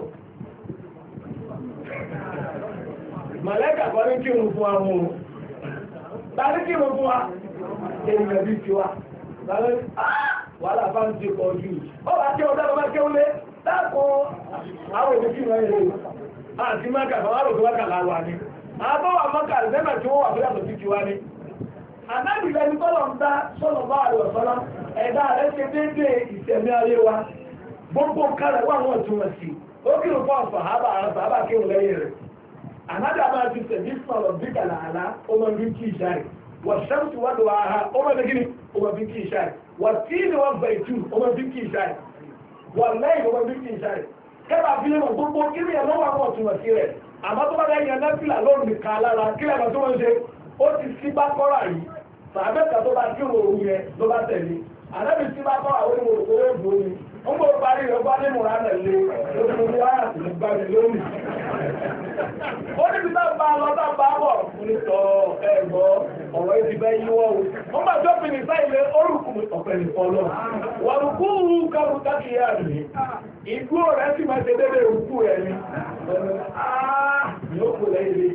A: màlẹ́kà kọ́ ní kírun fún àwọn ohun tàbí kírun fún wa èèyàn bí tiwa wàhálà bá ń ti pọ̀ jù ó bá kí ọjọ́ bá kí ó lé dákun àwọn òbí kí wọ́n yẹ àti mọ́kà bàbá rò tó wákà láwà ní àbọ̀wà mọ́kà lẹ́mà tí wọ́n wà fún yàtọ̀ sí tiwa ní àdábìlẹ̀ ní tọ́lọ̀ ń dá sọ́lọ̀ bá àrẹ̀ ọ̀sọ́lá ẹ̀dá rẹ̀ ṣe déédéé ìṣẹ̀mí ayé wa gbogbo kárẹ̀ wà wọ́n tún wọ́n sí ó kírun fún àwọn sàhábà kírun lẹ́yìn rẹ̀ ànádà máa ti tẹ̀lé sọ̀rọ̀ bí kàlàlá ó máa ń bí kí ìṣá rẹ̀ wọ́n ṣẹ́mùsì wà lọ́wọ́ aha ó máa ń bí ó máa bí kí ìṣá rẹ̀ wọ́n tí ni wọ́n bẹ̀ tù ó máa bí kí ìṣá rẹ̀ wọ́n lẹ́yìn ó máa bí kí ìṣá rẹ̀ kẹ́bà fi lè mọ̀ gbogbo kí ni ẹ̀ lọ́wọ́ àwọn ọ̀tún wọ̀ sí rẹ̀ àmọ́ tó bá dá yẹn náfìlà lónìí kan lára kí lẹ́nu tó wọ́n ṣe ó ti sí bá kọ́ra yìí sàbẹ́ta tó bá kí òun yẹn ló bá tẹ̀lé àdábì sí bá kọ́ra ó ní mo rò pé ó bò ní ó ń bò parí rẹ̀ bá ní mùrà nà lé lórí mo wá ìgbà mi lónìí. ó ní bí táwọn bá lọ táwọn bá bọ̀ ní sọ ẹ̀gbọ́ ọ̀rọ̀ yìí ti bẹ́ yíwọ́ o ó máa tó fi ní sáìlẹ̀ orúkú ọ̀pẹ̀ nìkan lọ wàlúkú kárù kákìyà rẹ̀ ìgbó rẹ̀ sì máa ṣe dédé òkú rẹ̀ ni yóò kó lẹ́yìn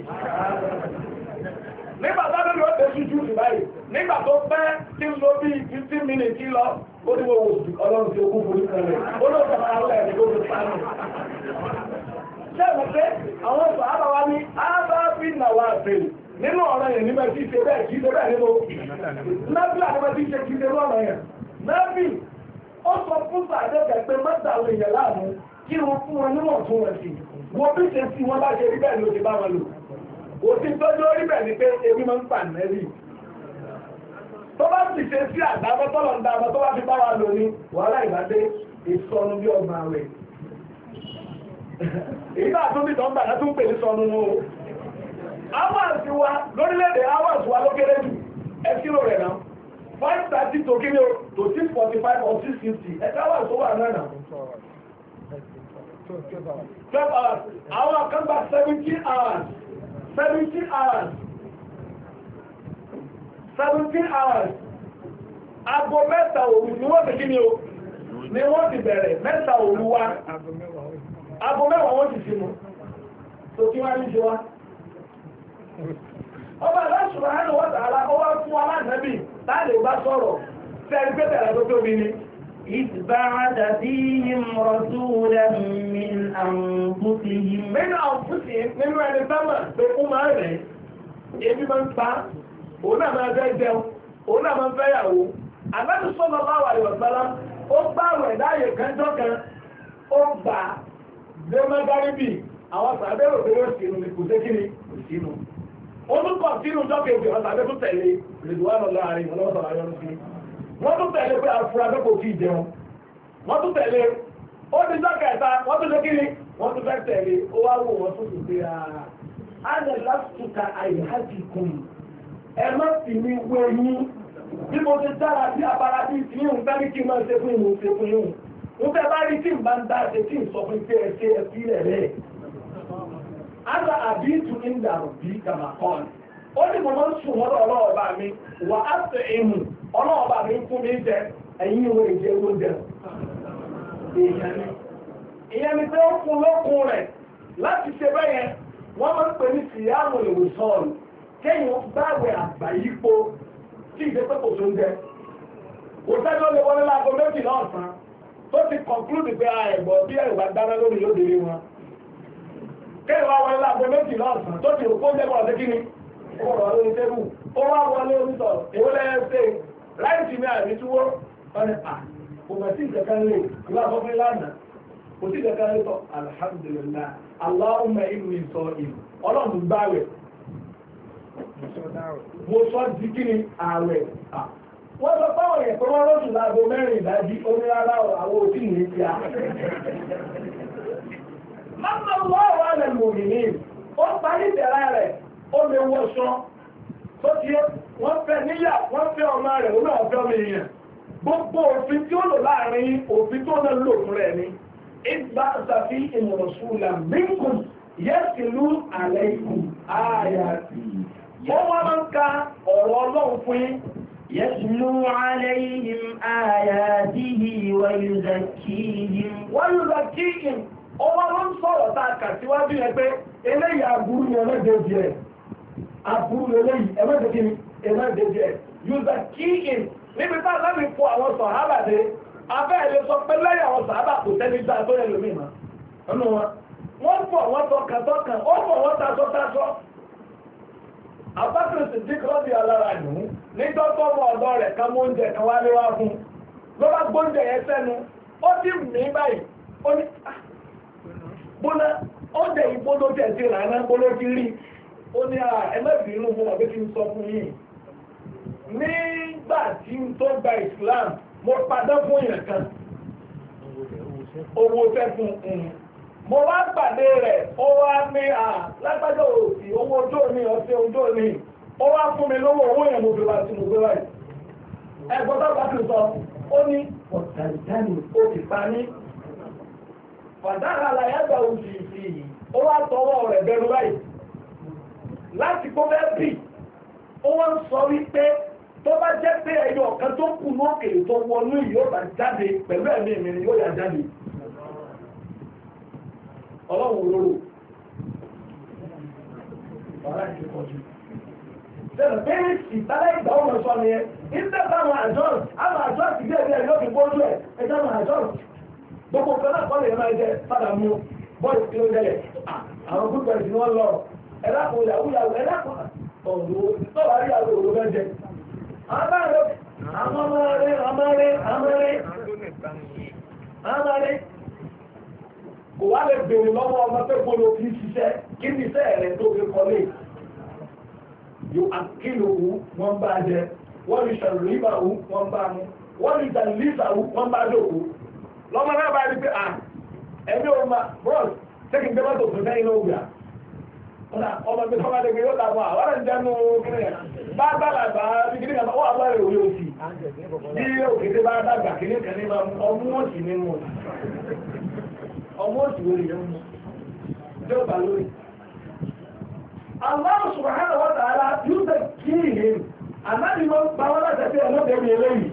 A: nígbà tó lórí ó tẹ́sí jù sí báyìí nígbà tó pẹ́ tí ń lo bí 15 minutes lọ ó ní wọ́n wò ọlọ́run tí ó kún fún ìkànnì ó ló sọ àwọn ẹ̀rí tó fi pánù ṣé ẹ̀mọ̀ pé àwọn ọ̀sọ̀ àbáwá ní ábábí nàwà àfẹ́lì nínú ọ̀rọ̀ yẹn nígbà tí ṣe bẹ́ẹ̀ kí ṣe bẹ́ẹ̀ nínú nábìlà nígbà tí ṣe kí ṣe lọ́rọ̀ yẹn nábì ó sọ fún sàdẹ́kẹ̀ pé mẹ́ta àwọn èèyàn láàmú kí wọ́n fún wọn níwọ̀n tún wọn sí wọ́n bí ṣe sí wọn bá ṣe rí bẹ́ẹ̀ ni ó ti bá wọn lò òtí tọ́jú orí bẹ̀ ní pé ebi máa ń pà nẹ́rì tó bá sì ṣe sí àdábọ́ tọ́lọ̀ ń dábọ́ tó bá fi bá wa lò ní wàhálà ìbádé ìsọnù bí ọgbà rẹ̀ èyí bá tún bí tọ́ ń bà látún pè ní sọnù nù o hours wa lórílẹ̀-èdè hours wa ló kéré jù ẹ̀sìrò rẹ̀ náà 5:30 to kíni o to 6:45 or 6:50 ẹ̀ka hours tó wà náà náà 12 hours àwọn kan gba 17 hours 17 hours 17 hours aago mẹ́ta òru ni wọ́n ti kí ni o ni wọ́n ti bẹ̀rẹ̀ mẹ́ta òru wa aago mẹ́wàá wọ́n ti sínú tó kí wọ́n ní ṣe wá ọba Allah subhanahu wa ta'ala ó wá fún aláàbí láàrin bá sọ̀rọ̀ fẹ́ẹ̀rí pé bẹ̀rẹ̀ tó tóbi ni
B: إذ بعث فيهم رسولا من أنفسهم
A: nínú ẹni sámà pé ó máa rẹ̀ ebi máa ń pa òun náà máa fẹ́ jẹun òun náà máa ń fẹ́ yàwó Ànábì sallallahu alaihi wasallam ó gbá àwẹ̀ láàyè kanjọ́ kan ó gbà dé mẹ́gáríbì àwọn sàbẹ̀rò pé ó sínú ní kò sékìní kò sínú ó tún kọ̀ sínú jọ́kejì àwọn sàbẹ̀ tó tẹ̀lé rìdùwánù láàrin ọlọ́sọ̀rọ̀ ayọ́nu sí wọ́n tún tẹ̀lé pé àfúrà tó kò kí jẹun wọ́n tún tẹ̀lé ó ti jọ́ kẹta wọ́n tún sékìní wọ́n tún fẹ́ tẹ̀lé ó wá wò wọ́n tó tún pé ààrẹ lásìkò àìhájìkùn ẹ má fi mi wé yín bí mo ti dára bí abara bí ti yín bá ní kí n máa ṣe fún ìwọ̀n ṣe fún yín mo fẹ́ bá rí tí n bá ń dá ṣe tí n sọ fún pé ẹ ṣe ẹ fi rẹ̀ rẹ̀ àgbà àbí ìtú ní ìdàrú bí kàmá kan ó ní mo máa ń sùn mọ́tò ọlọ́ọ̀bà mi wà á ṣe ìmù ọlọ́ọ̀bà mi fún mi jẹ ẹ̀yìn ìwé ìjẹ oúnjẹ ìyẹn ni pé ó fún lókun rẹ̀ láti ṣe bẹ́yẹn wọ́n máa ń pè ní síyáàmù ìwòsàn kéèyàn gbààwẹ̀ àgbáyípo tí ìṣe pé kò tó ń jẹ kò sẹ́ni ó lè wọlé láago méjìlá ọ̀sán tó ti conclude pé ẹ̀gbọ́n bí ẹ̀rù bá dáná lórí lóbìnrin wọn kéèyàn wá wọlé láago méjìlá ọ̀sán tó ti rò kó jẹ́ bọ́ọ̀lù kíni ó wọ̀ lórí tébù ó wá wọlé onítọ̀ èwo lẹ́yìn ṣe láìsí ní àrídúwó wọn ni kò mọ̀ sí ìjẹ̀kan lè ìwà àkọ́kọ́ lánàá kò sí ìjẹ̀kan lè tọ́ alhamdulillah Allahumma inni sa'im ọlọ́run gbáwẹ̀ mo sọ di kí ni ààwẹ̀ wọ́n sọ fáwọn èèyàn pé wọ́n rọ́sùn láago mẹ́rin ìdájí orí ara àwọn òtí ní ti a máa wọ́n wà lẹ́nu òmìnir ó parí ìtẹ̀rá rẹ̀ ó lè wọ́ṣọ́ tó ti wọ́n fẹ́ níyà wọ́n fẹ́ ọmọ rẹ̀ ó náà fẹ́ ọmọ èèyàn gbogbo òfin tí ó lò láàrin òfin tó náà lò fún rẹ̀ ni ìgbà ṣàfi ìmọ̀rọ̀sùlà minkum yẹ́sìlú alaykum ayati wọ́n wá máa ń ka ọ̀rọ̀ ọlọ́run fún yín
B: يتلو عليهم آياته ويزكيهم
A: ọwọ́ ló ń sọ̀rọ̀ tá a kà síwájú yẹn pé eléyìí aburú ni ẹlẹ́dẹ̀ẹ́dì ẹ̀ aburú eléyìí ẹlẹ́dẹ̀ẹ́dì ẹ̀ yuzakkihim níbi tá a lábì fún àwọn sàhábà dé abẹ́ ẹ̀ lè sọ pé lẹ́yìn àwọn sàhábà kò tẹ́lẹ̀ gbà tó yẹ lómi mọ́ ọ̀nà wọ́n fọ̀ wọ́n tọkàntọkàn ó fọ̀ wọ́n tasọ́tasọ́ àbákùnrin sì dín kọ́ bí alára nù nígbà tó mọ ọ̀dọ́ rẹ̀ kan mú oúnjẹ kan wá lé wá fún ló bá gbóúnjẹ yẹn sẹ́nu ó ti mí báyìí ó ní gbóná oúnjẹ yìí gbóná tẹ̀ sí ìlànà gbóná ti rí ó ní ẹlẹ́bìí inú fún ọ̀gbẹ́ kí n sọ fún yìí nígbà tí n tó gba Islam mo padà fún yẹn kan owó fẹ́ fún mo wá pàdé rẹ̀ ó wá ní lágbájọ́ òsì owó ojú òní ọ̀sẹ̀ ojú òní ó wá fún mi lówó owó yẹn mo fi wá sí mo gbé wáyé ẹgbọ́n tó bá ti sọ ó ní ọ̀tàìtàní ó ti pa ní fàdára aláyàgbà òsì ìsì yìí ó wá tọwọ́ rẹ̀ bẹ̀rù báyìí láti kó fẹ́ bì ó wá ń sọ wípé tó bá jẹ́ pé ẹyọ ọ̀kan tó kù lókè tó wọnú yìí yóò bá jáde pẹ̀lú ẹ̀mí mi ni yóò yà jáde ọlọ́run olóró ọ̀rá ìkẹ́kọ̀ọ́jú sẹ́nà bẹ́ẹ̀ sì tálẹ́ ìgbà ọmọ sọ ni ẹ ìgbẹ́ táwọn àjọ́ ti gbé ẹgbẹ́ yóò fi bójú ẹ̀ ẹjọ́ àwọn àjọ́ gbogbo kan náà kọ́lẹ̀ máa jẹ padà mú bọ́ọ̀lù tí ó jẹlẹ̀ àwọn púpọ̀ ìsìn wọn lọ ẹ̀lákùn ìyàwó ẹ̀lákùn ọ̀dọ́ tó wà rí àwọn òwò fẹ́ jẹ àwọn ọmọ rẹ̀ kò wá lè bèèrè lọ́wọ́ ọmọ pé gbọ́dọ̀ kí ṣiṣẹ́ kí ní iṣẹ́ rẹ̀ tó fi kọ́lé yóò àkílòwú wọ́n bá jẹ wọ́n lè ṣàrìbàwú wọ́n bá mú wọ́n lè jàlísàwú wọ́n bá jòkó lọ́mọ náà bá rí pé ẹ̀mí o ma bros tẹ́kì ń gbẹ́mọ́tò fún sẹ́yìn náà wùyà ọmọ mi kọ́mọdé gbé yóò dàbọ̀ àwọn ẹ̀rọ ìjẹun kìnìyàn bá gbàlagbà bí kìnìyàn bá wà lọ́rẹ̀ òye òsì bí òkété bá dàgbà kìnìyàn ní ọmú òsì ní mú ọmọ òsì wọlé yẹn mú ìjọba lórí. Allah subhanahu wa ta'ala yóò tẹ kí ìhìn ànábì máa ń pa wọn láti ẹsẹ̀ ọlọ́bẹ̀rẹ̀ eléyìí.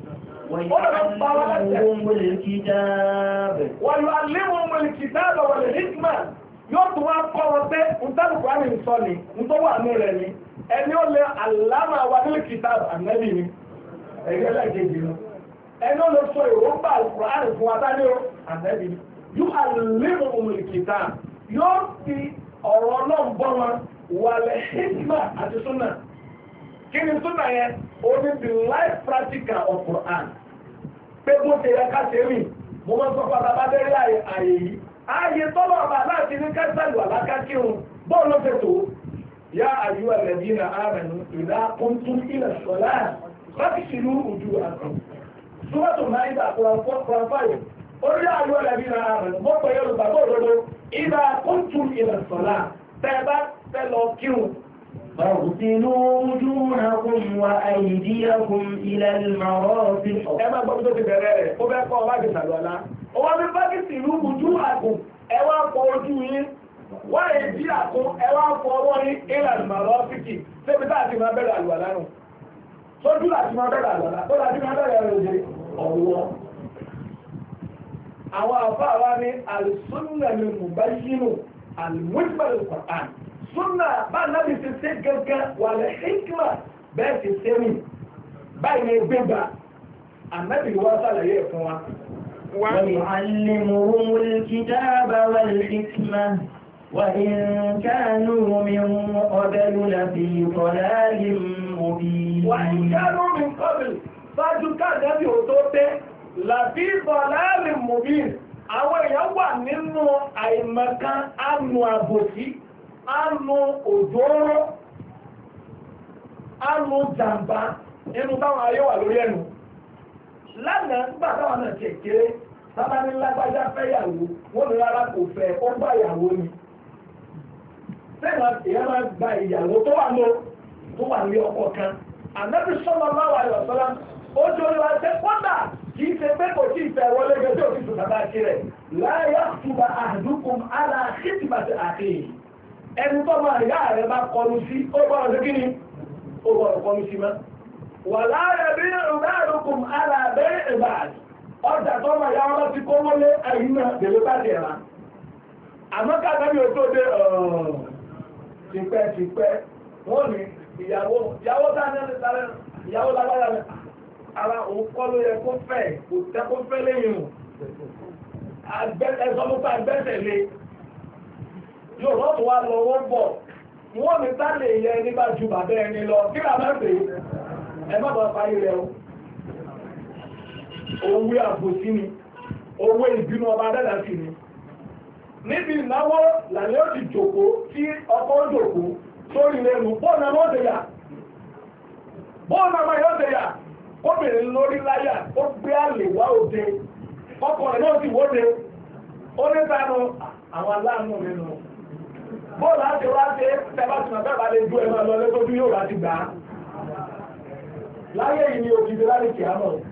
B: ويعلمهم الكتاب
A: الكتاب والحكمة yóò tún wá kọ́ wọn pé ntàlùkù àmì ìsọ ni ntọ́wọ́ àmì rẹ̀ ni ẹni ó lè àlámà wà nílùú kìtàbù ànábì ni ẹgbẹ́ lẹ́gẹ̀ẹ́jì ni ẹni ó lè sọ ìrọ́gbà àlùkùránì fún wa dání o ànábì ni yóò àlùmọ̀ òmìnirikìtà yóò fi ọ̀rọ̀ náà bọ́ wọn wàlẹ̀ hikma àti súnà kí ni súnà yẹn ó ní the life practical of Quran pé bó ṣe yẹ ká ṣe rìn mo máa ń sọ fún ababadẹ́rẹ́ àyè yìí ààyè tọ́lọ̀ ọba láti ní kẹsàlù alákákírun bọ́ọ̀lù fètò yá àyú alladhina amanu idha qumtum ila salat faghsilu wujuhakum Suratu Maida Quran 5 orí àlọ́ ẹ̀lẹ́bí náà rẹ̀ mọ́ pẹ̀lú olùgbàgbọ́ òdodo ìlà kúntùm ìlà sọ̀lá tẹ́ bá fẹ́ lọ kírun.
B: فاغسلوا وجوهكم وأيديكم إلى المرافق.
A: ẹ máa gbọ́ bí tó ti bẹ̀rẹ̀ rẹ̀ ó fẹ́ kọ́ ọ bá ti sàlọ́lá ó wá bí bá ti sìlú ojú àgùn ẹ wá fọ ojú yín wá èdí àkún ẹ wá fọ ọwọ́ yín ìlànà màlọ́fíkì débi tá a ti máa bẹ̀rẹ̀ àlùwàlá nù sójú láti máa bẹ̀rẹ̀ àlùwàlá tó láti máa bẹ̀rẹ̀ ẹ̀rọ̀dẹ̀ ọ̀wọ́. àwọn àfa wa ní àlùsùnnà ní mùbáyínù àlùmújúmọ̀lù Qur'an súnà bá nábì ti ṣe gẹ́gẹ́ wà lẹ́ hikma bẹ́ẹ̀ ti ṣe mí báyìí ní gbégbá ànábì wá sàlàyé fún wa.
B: ويعلمهم الكتاب والحكمة وإن كانوا من قبل لفي ضلال مبين.
A: وإن كانوا من قبل ṣáájú káàdẹ́bì ò tó dé لفي ضلال مبين àwọn èèyàn wà nínú àìmọ̀kan àánú àbòsí àánú òjòrò àánú jàǹbá nínú táwọn ayé wà lórí ẹnu. lánàá nígbà táwọn náà kékeré sábà ní lágbájá fẹ́yàwó wọ́n ní rárá kò fẹ́ ó gbà ìyàwó ni. sẹ́yìn èèyàn máa gba ìyàwó tó wà ní ọkọ kan. Ànábì sallallahu alaihi wasallam ó jọ ìwà ẹsẹ̀ kọ́dà kì í ṣe pé kò tí ì fẹ́ wọlé gẹ́gẹ́ òfin tó sábà kí rẹ̀. la yakhtuba ahadukum ala khitbati akhihi. ẹni tó máa yá rẹ̀ bá kọlu sí ó gbọ́dọ̀ sí kí ni ó gbọ́dọ̀ kọlu sí mọ́. wala yabi'u ba'dukum ala bay'i ba'd. ọjà tó máa yá wọn ti kó wọlé ẹ̀yìn náà bèrè bá dẹ̀ ra. àmọ́ káàkiri mi ò tó dé tipẹ́tipẹ́ wọ́n ní ìyàwó dáná ìyàwó lágbára rẹ̀ ara òun kọ́ ló yẹ kó fẹ́ kò tẹ́ kó fẹ́ lẹ́yìn o ẹ̀sọ́ ló fẹ́ agbẹ́sẹ̀ lé yóò rọ́ọ̀tù wa lọ wọ́n bọ̀ wọ́n ní tá lè yẹ nígbà ju bàbá ẹni lọ kí ló máa pè é má bàa parí rẹ o owó àbòsí ni owó ìbínú ọba dẹ́dà sí ni níbi ìnáwó làlẹ́ ó ti jòkó tí ọkọ̀ ó jòkó sórí lẹ́nu bọ́ọ̀nà ló ṣe yà bọ́ọ̀nà máa yóò ṣe yà kóbìnrin lórí láyà ó gbé àlè wá òde ọkọ̀ rẹ̀ náà sì wóde ó ní sánú àwọn aláàánú nínú bọ́ọ̀lù láti wá ṣe tẹ́bàtìmọ̀ bẹ́ẹ̀ lè ju ẹ̀mọ́ lọ lẹ́tọ́jú yóò láti gbà á láyé yìí ni òkìdí láti kì á mọ̀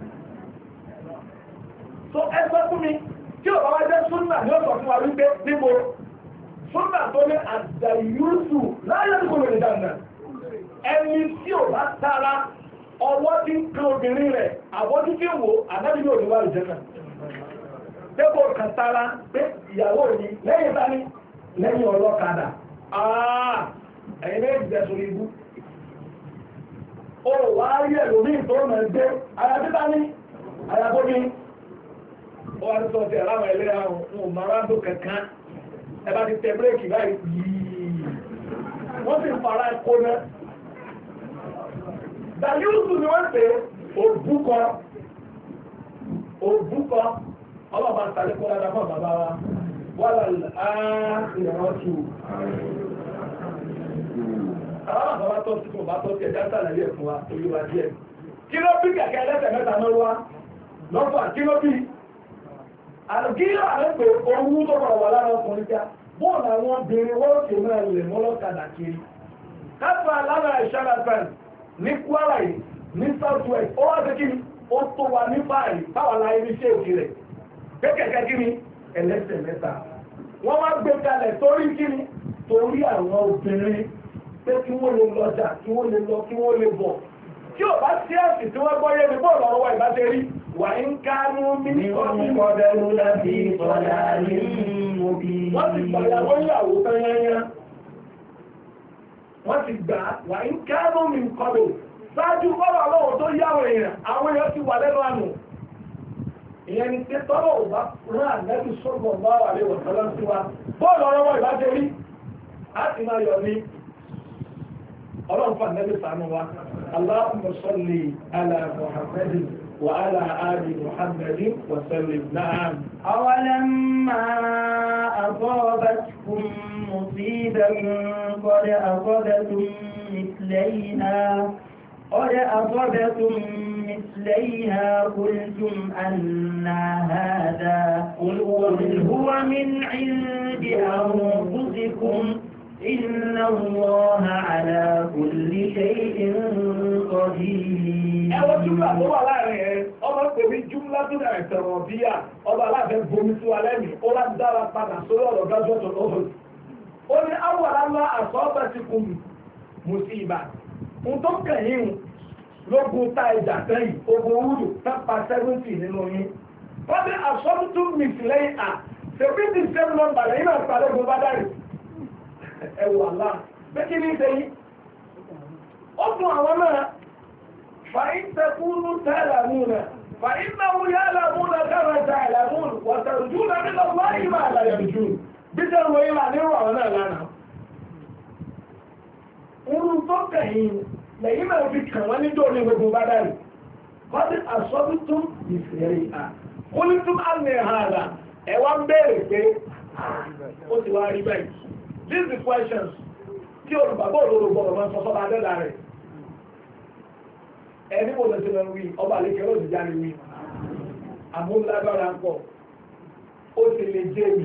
A: so ẹgbẹ́ fún mi tí ò bá wá jẹ́ súnà ní ọ̀sọ̀ fún wa wípé níbo súnà tó ní àdàyúsù láyé tí kò lè dànà ẹni tí ò bá tara ọwọ́ tí ń kan obìnrin rẹ̀ àbójú tí ń wò àdábì ní òdìwà ìjẹ́nà dépò kan tara pé ìyàwó mi lẹ́yìn tání lẹ́yìn ọlọ́kadà ẹ̀yìn méjì jẹ́ sórí ibú ó wá rí ẹ̀lòmí tó mọ̀ gbé ayatítà ní ayatóbi ó wá tó ti ẹ̀láwọ̀ ẹlẹ́ àwọn marado kankan ẹbá ti tẹ bírèkì báyìí yìí wọ́n sì fara ẹkọ náà dàyúùsù ni wọ́n pè òbúkọ ọlọ́pàá tàlékọ́ dáadáa fún bàbá wa wọ́n ìrántù àwọn bàbá tó ti fún bá tó ti ẹ̀dá sàlàyé fún wa olúwa díẹ̀ kí ló bí kẹ̀kẹ́ ẹlẹ́sẹ̀ mẹ́ta náà wá lọ́fà kí ló bí àlùkíyà àrẹ́pẹ̀ owó tó bọ̀ wà lára ọkùnrin já bọ́ọ̀lù àwọn obìnrin wọ́n ti máa lè mọ́lọ́kadà kiri káfà lára ìṣára fẹ́ǹ ní Kwara yìí ní South West ó wá sí kí ni ó tó wa ní báyìí báwa láyé ní ṣé òkè rẹ̀ pé kẹ̀kẹ́ kí ni ẹlẹ́sẹ̀ mẹ́ta wọ́n wá gbé kalẹ̀ torí kí ni torí àwọn obìnrin pé kí wọ́n lè lọ́jà kí wọ́n lè lọ kí wọ́n lè bọ̀ tí ò bá sí ẹ̀sìn tí wọ́n gbọ́yé ní bọ́ọ̀lù ọ̀rọ̀ ìbáṣe rí wà ń kánú ní ọdẹ́rú láti ìtọ́lá ní mọ́bí wọ́n ti gbàyàwó ìyàwó tányányá wọ́n ti gbà wà ń kánú mi kọ́dọ̀ ṣáájú bọ́ọ̀lù ọlọ́wọ́ tó yáwó èèyàn àwọn èèyàn ti wà lẹ́nu àná ìyẹn ni pé tọ́lọ̀ ò bá rán àgbẹ̀bí sọ́gbọ̀n bá wà lè wọ̀sán sí wa bọ́ọ̀lù ọ̀rọ̀ ìbáṣe rí á ti máa yọ ní ọlọ́run fún àgbẹ̀bí sànú wa اللهم صل على محمد وعلى آل محمد وسلم. نعم.
B: أولما أصابتكم مصيبة قد أصبتم مثليها قد أصبتم مثليها قلتم أن هذا قل هو من عند أنفسكم إن الله على كل شيء قدير.
A: Ẹwọ́n jùmlá tó wà láàrin ẹ̀, ọmọ pè ní jùmlá tó dà ẹ̀tẹ̀rọ̀ bí i ọba aláàfẹ́ bomi sí wa lẹ́nu, ó láti dára padà sórí ọ̀rọ̀ gájọ́tọ̀ lọ́wọ́. Ó ní awàlálá àsọ́ọ́bẹ̀ ti kùn mùsíbà. Ń tó kẹ̀yìn lógun ta ìjà sẹ́yìn, ogun wúlò, tápa 70 nínú yín. Wọ́n ní àsọ́bùtún mìsìlẹ́yìn à, ṣèbí ti sẹ́nu nọ́mbà lẹ́yìn náà parí ogun bá dárì. Ẹ̀wọ̀ àlá, pé kí ní ṣe yí? Ó fún àwọn náà, فإن تكونوا تعلمون فإنه يعلمون كما تعلمون وترجون من الله ما لا يرجون بجر وإلى نروى ولا لنا orun tó kẹ̀yìn lẹ́yìn náà fi kàn wọ́n ní dóòlì gbogbo bá dárí kọ́dí àsọ́bítún ìfẹ̀rí à kúlítún àmì àhàrà ẹwà ń bèèrè pé ó ti wá rí bẹ́ẹ̀. These are the questions tí olùgbàgbọ́ olórúgbọ́ ọ̀rọ̀ sọ sọ́ba adẹ́dà rẹ̀ ẹni mo lọ sí lọ wí ọba àlekẹ́ ló ti jáde wí àmúlágbára ń pọ̀ ó ti lè jẹ́ mi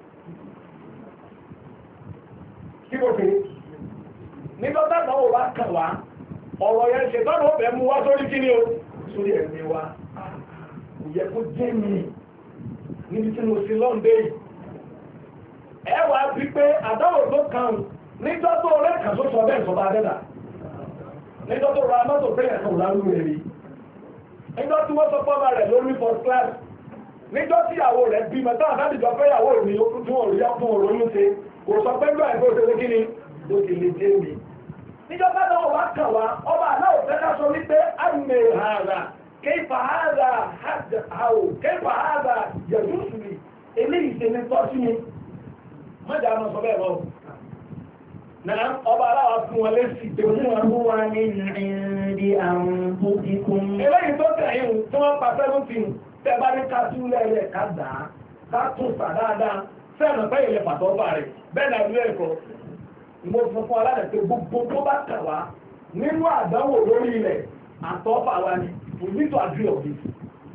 A: kí mo fi nígbà táwọn ò bá kàn wá ọ̀rọ̀ yẹn ṣe tọ́nà ó fẹ́ mú wá sórí kí ni o sórí ẹ̀mí wa kò yẹ kó jẹ́ mi níbi tí mo sí lọ́ndé yìí ẹ wá bí pé àdáwò tó kàn níjọ́ tó rẹ̀ kàn tó sọ bẹ́ẹ̀ sọ bá dẹ́dà níjọ́ tó ra mọ́tò bẹ́ẹ̀ kan lárú rẹ̀ rí níjọ́ tí wọ́n sọ fọ́mà rẹ̀ lórí first class níjọ́ tí ìyàwó rẹ̀ bí mẹ́ta àtàdìjọ́ fẹ́ ìyàwó mi tí wọ́n rí fún òróyún ṣe kò sọ pé gbọ́ ẹ̀kọ́ ṣe kí ni ó ti lè jẹ́ mi níjọ́ bá wà kàn wá ọba aláwọ̀ fẹ́ ká sọ wípé àmì hàrà kéfà hàrà àwò kéfà hàrà yẹ̀dúsùlì eléyìí ṣe ní tọ́sí mi mọ́jà máa sọ bẹ́ẹ̀ lọ́wọ́ náà ọba aláwọ̀ fún wọn lẹ́sì tó ní wọn mú wa ní ìrìndí àwọn tó ti kún. eléyìí tó tẹ̀yìn tí wọ́n pa 17 tẹ́ bá ní ká tún lẹ́lẹ̀ ká dà á ká tún sà dáadáa sẹ́ẹ̀nà pẹ́ ilẹ̀ pàtó fà rẹ̀ bẹ́ẹ̀ náà ní ẹ̀kọ́ mo fún fún aládàá pé gbogbo tó bá kà wá nínú àdánwò lórí ilẹ̀ àtọ́fà wa ni we need to agree on this.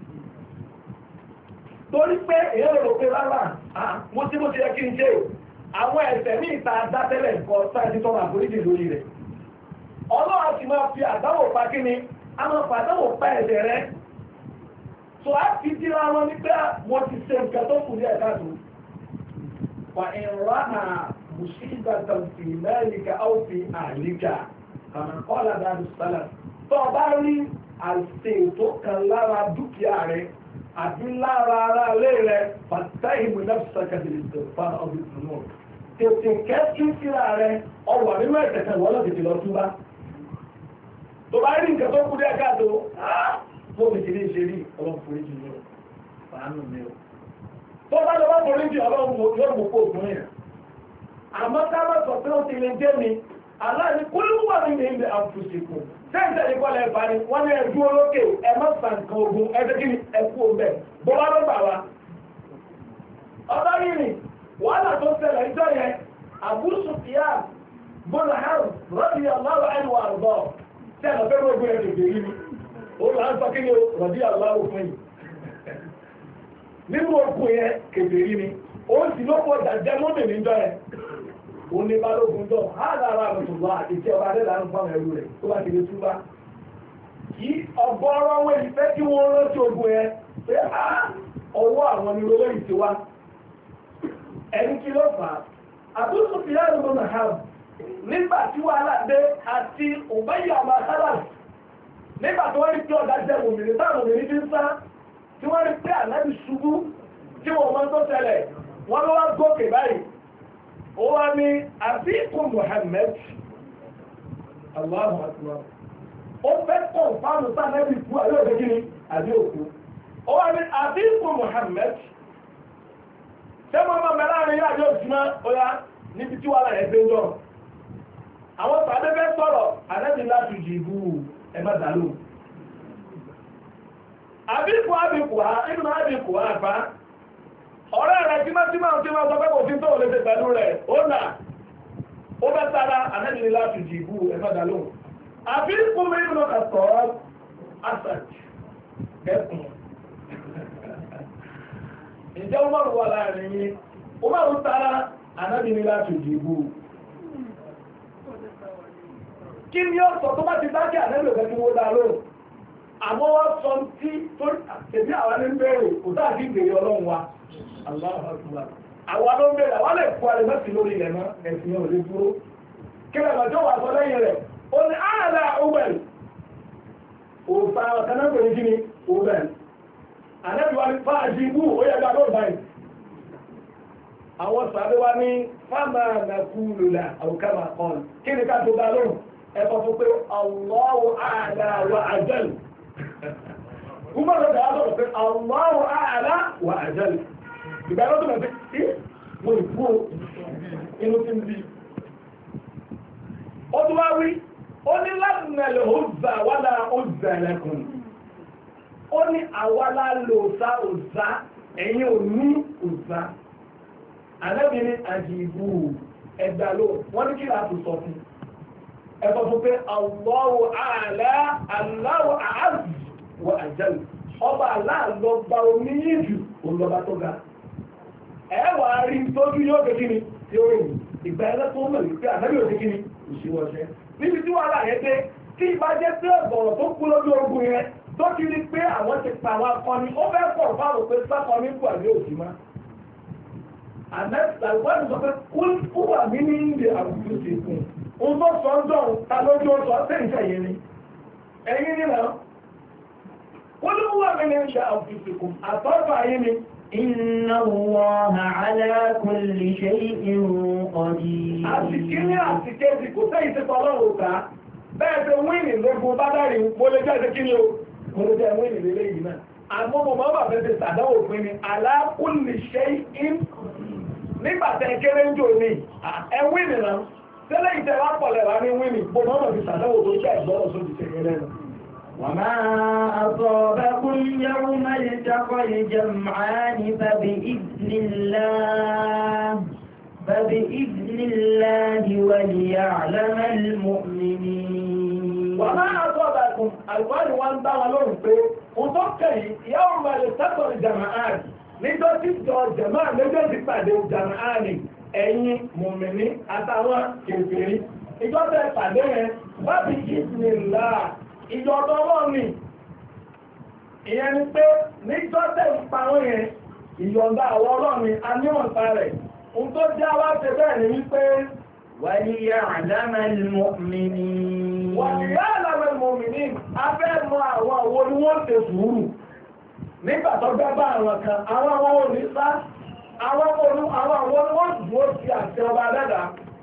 A: torí pé èyí rò pé rárá mo ti yẹ kí n ṣe àwọn ẹ̀ṣẹ̀ ní ìta dátẹ́lẹ̀ nǹkan sáàtì tọ́nà àforíjì lórí rẹ̀ ọlọ́run ti máa fi àdánwò pa kí ni a máa fa àdánwò pa ẹ̀ṣẹ̀ rẹ̀ so a fi díra wọn ní pé mo ti ṣe nǹkan tó kù ní ẹ̀ka tó fa ìrànà musibatan fi malika aw fi ahlika kama qala ba'du salaf tó bá rí àṣẹ tó kan lára dúkìá rẹ̀ àbí lára ara lé rẹ̀ fàtàìmù nafsaka bil istighfar aw bil dhunub tètè kẹ́kí síra rẹ̀ ọwà nínú ẹ̀tẹ̀kẹ́ wọ́n lọ tètè lọ túbá tó bá rí nǹkan tó kú dé káàtó tó mi ti ní ṣe rí ọlọ́run foríjì ní o fàánù mi o tó bá lọ́wọ́ foríjì ọlọ́run yóò mú kó ògùn yẹn àmọ́ ká má sọ pé ó ti lè jẹ́ mi aláàní kúlúwà ní ilẹ̀ àfùsìkò sẹ́ǹtẹ̀ ìkọlẹ̀ ẹ̀fà ni wọ́n ní ẹ̀dú olókè ẹ má fa nǹkan ogun ẹgbẹ́ kí ni ẹkú ọbẹ̀ bọ́lá ló gbà wá. ọba yìí ni wàhálà tó ṣẹlẹ̀ ìjọ yẹn Abu Sufyan bọ́lá harun rọ́bì aláwọ̀ ẹnu àrùbọ̀ sẹ́nà fẹ́ gbogbo ẹ̀ tètè yìí ni ó là ń sọ kí ni rọ́bì aláwọ̀ fún yìí. nínú okùn yẹn kèfè yìí ni ó sì ló pọ̀ jàjẹ́ mọ́tò níjọ yẹn ó ní balógun jọ hádàrà àmọ̀tòlá àti tí ọba adẹ́dà ń fáwọn ẹrú rẹ̀ tó bá ti lè túbá kí ọgọ́rọ̀ wọn ìfẹ́ kí wọ́n rántí ogun ẹ pé ọwọ́ àwọn ni olóyè yìí ti wá ẹni kí ló fà á àtúntò fi yára lọ́nà hàn nígbà tí wàhálà dé àti òbẹ́yà ọmọ sálà nígbà tí wọ́n rí pé ọ̀dà jẹ́ òmìnir táwọn òmìnir fi ń sá tí wọ́n rí pé ànábì ṣubú tí wọ́n mọ́ tó ṣẹlẹ̀ wọ́n lọ́wọ́ gòkè báyìí ó wá ní àbíkù Muhammad Allahu Akbar ó fẹ́ kọ̀ fáànù sáàmẹ́bì kú àyọ́ òfin kíni àbí òkú ó wá ní àbíkù Muhammad ṣé wọ́n máa mẹ́rẹ́ àrin yáà yóò jùmọ́ ọya níbi tí wà láyé gbé jọ àwọn sàdé fẹ́ sọ̀rọ̀ àdẹ́bí láti jìbù ẹ̀má dàlú àbíkù ha inú àbíkù ha fa ọ̀rẹ́ rẹ̀ tímọ́tímọ́ tí wọ́n sọ pé kò sí tó lè ṣe pẹ̀lú rẹ̀ ó nà ó bẹ́ sára ànẹ́bìnrin láti jìbú ẹ̀fọ́dà lóhùn àbí kúmọ̀ ìbùnà kàtọ́ asad ẹkùn ìjẹ́ Umaru wà láàrin yìí Umaru tara ànábì ní láti dìbò kí ni ó sọ tó bá ti dákẹ́ ànábì òfẹ́ kí wọ́n dá lóhùn àmọ́ wá sọ tí tèmi àwa ní bẹ̀rẹ̀ kò sáà sí ìgbèrè ọlọ́run wa àwa ló ń bẹ̀rẹ̀ àwa lè kó alẹ́ mẹ́sì lórí ilẹ̀ náà ẹ̀sìn yẹn ò lè dúró kí lè lọ́jọ́ wà sọ lẹ́yìn rẹ̀ ó ní ààlà Uwel òòfà ọ̀kanáfẹ̀ẹ́ kí ni Uwel ànábì wa ní fáàjì ibú ó yẹ gbà lóòrùn báyìí àwọn sàbẹ̀ wa ní fáàmà nàkúlùlà àwòkàmà kan kí ni ká tó dá lóhùn ẹ̀kọ́ fún pé Allahu a'la wa ajal Umar lọ́dọ̀ á sọ̀rọ̀ pé Allahu a'la wa ajal ìgbà ẹ̀rọ tó mọ̀ pé tí mo ìkú inú tí ń bí ó tó wá wí ó ní lánàlẹ̀ òzà wádà òzà ẹlẹ́kùn ó ní àwálá lòsá òzà ẹ̀yìn ò ní òzà àlẹ́bí ní àjìbù ẹgbà ló wọ́n ní kí láti sọ fún ẹ̀kọ́ fún pé Allahu a'la Allahu a'azz wa ajal ọba aláàlọ́gba omi yíjù olùlọ́ba tó ga ẹwà rí tójú yóò gbé kíni tí ó rìn ìgbà ẹlẹ́ tó mọ̀ wípé ànábì òsì kíni òṣìwọ̀ṣẹ́ níbi tí wàhálà yẹn dé tí ìbá jẹ́ pé ọ̀gọ̀rọ̀ tó kú lójú ogun yẹn tó ti rí pé àwọn ti pa àwọn akọni ó fẹ́ pọ̀ fáwọn pé sákọni kù àbí òsì má àmẹ́sàgbọ́n sọ pé kú wà mí ní ilé àwùjọ ti kùn ohun tó sọ ń dọ̀rùn ta lójú ó sọ sẹ́yìn yẹn ni ẹ̀yin nínú kú ló wà mí ní ilé àwùjọ ti kùn àtọ́fà yín ni.
B: إن الله على كل شيء قدير.
A: àtìkíní àtìkéjì kò sẹ́yìn tí tọ́lọ́run ká bẹ́ẹ̀ tẹ wíìnì lógún bá dárí mo lè jẹ́ ìṣẹ́kíní o mo lè jẹ́ wíìnì lélẹ́ yìí náà àmọ́ mo máa bà fẹ́ ti sàdáwò pín ní ala kulli shay'in nígbà tẹ kéré ń jò ní ẹ wíìnì náà tẹ́lẹ̀ ìtẹ́wà pọ̀lẹ̀ wá ní wíìnì mo máa bà fi sàdáwò tó jẹ́ ìgbọ́rọ̀ sódì tẹ̀yẹ lẹ́nu.
B: وما أصابكم يوم التقى الجمعان فبإذن الله وليعلم المؤمنين.
A: وما أصابكم الوان وان دعوا به وتوكل يوم التقى الجمعان nítorí jọ jẹ̀máà méjèèjì pàdé jàmáà ní ẹ̀yin mùmìnì àtàwọn kèfèrí ìjọba ìpàdé yẹn wá bí ìsìnlá ìjọba ọlọ́run ni ìyẹn ni pé níjọ́tẹ̀ ìpàwọn yẹn ìyọ̀ǹda àwọn ọlọ́run ni a níwọ̀nta rẹ̀ ohun tó jẹ́ wá ṣe bẹ́ẹ̀ ni wípé
B: وَلِيَعْلَمَ الْمُؤْمِنِينَ
A: وَلِيَعْلَمَ الْمُؤْمِنِينَ abẹ́ mọ àwọn owó ni wọ́n ṣe sùúrù nígbà tó gbẹ́ bá àwọn kan àwọn owó ní sá àwọn owó ni wọ́n dúró sí àti ọba dẹ́dà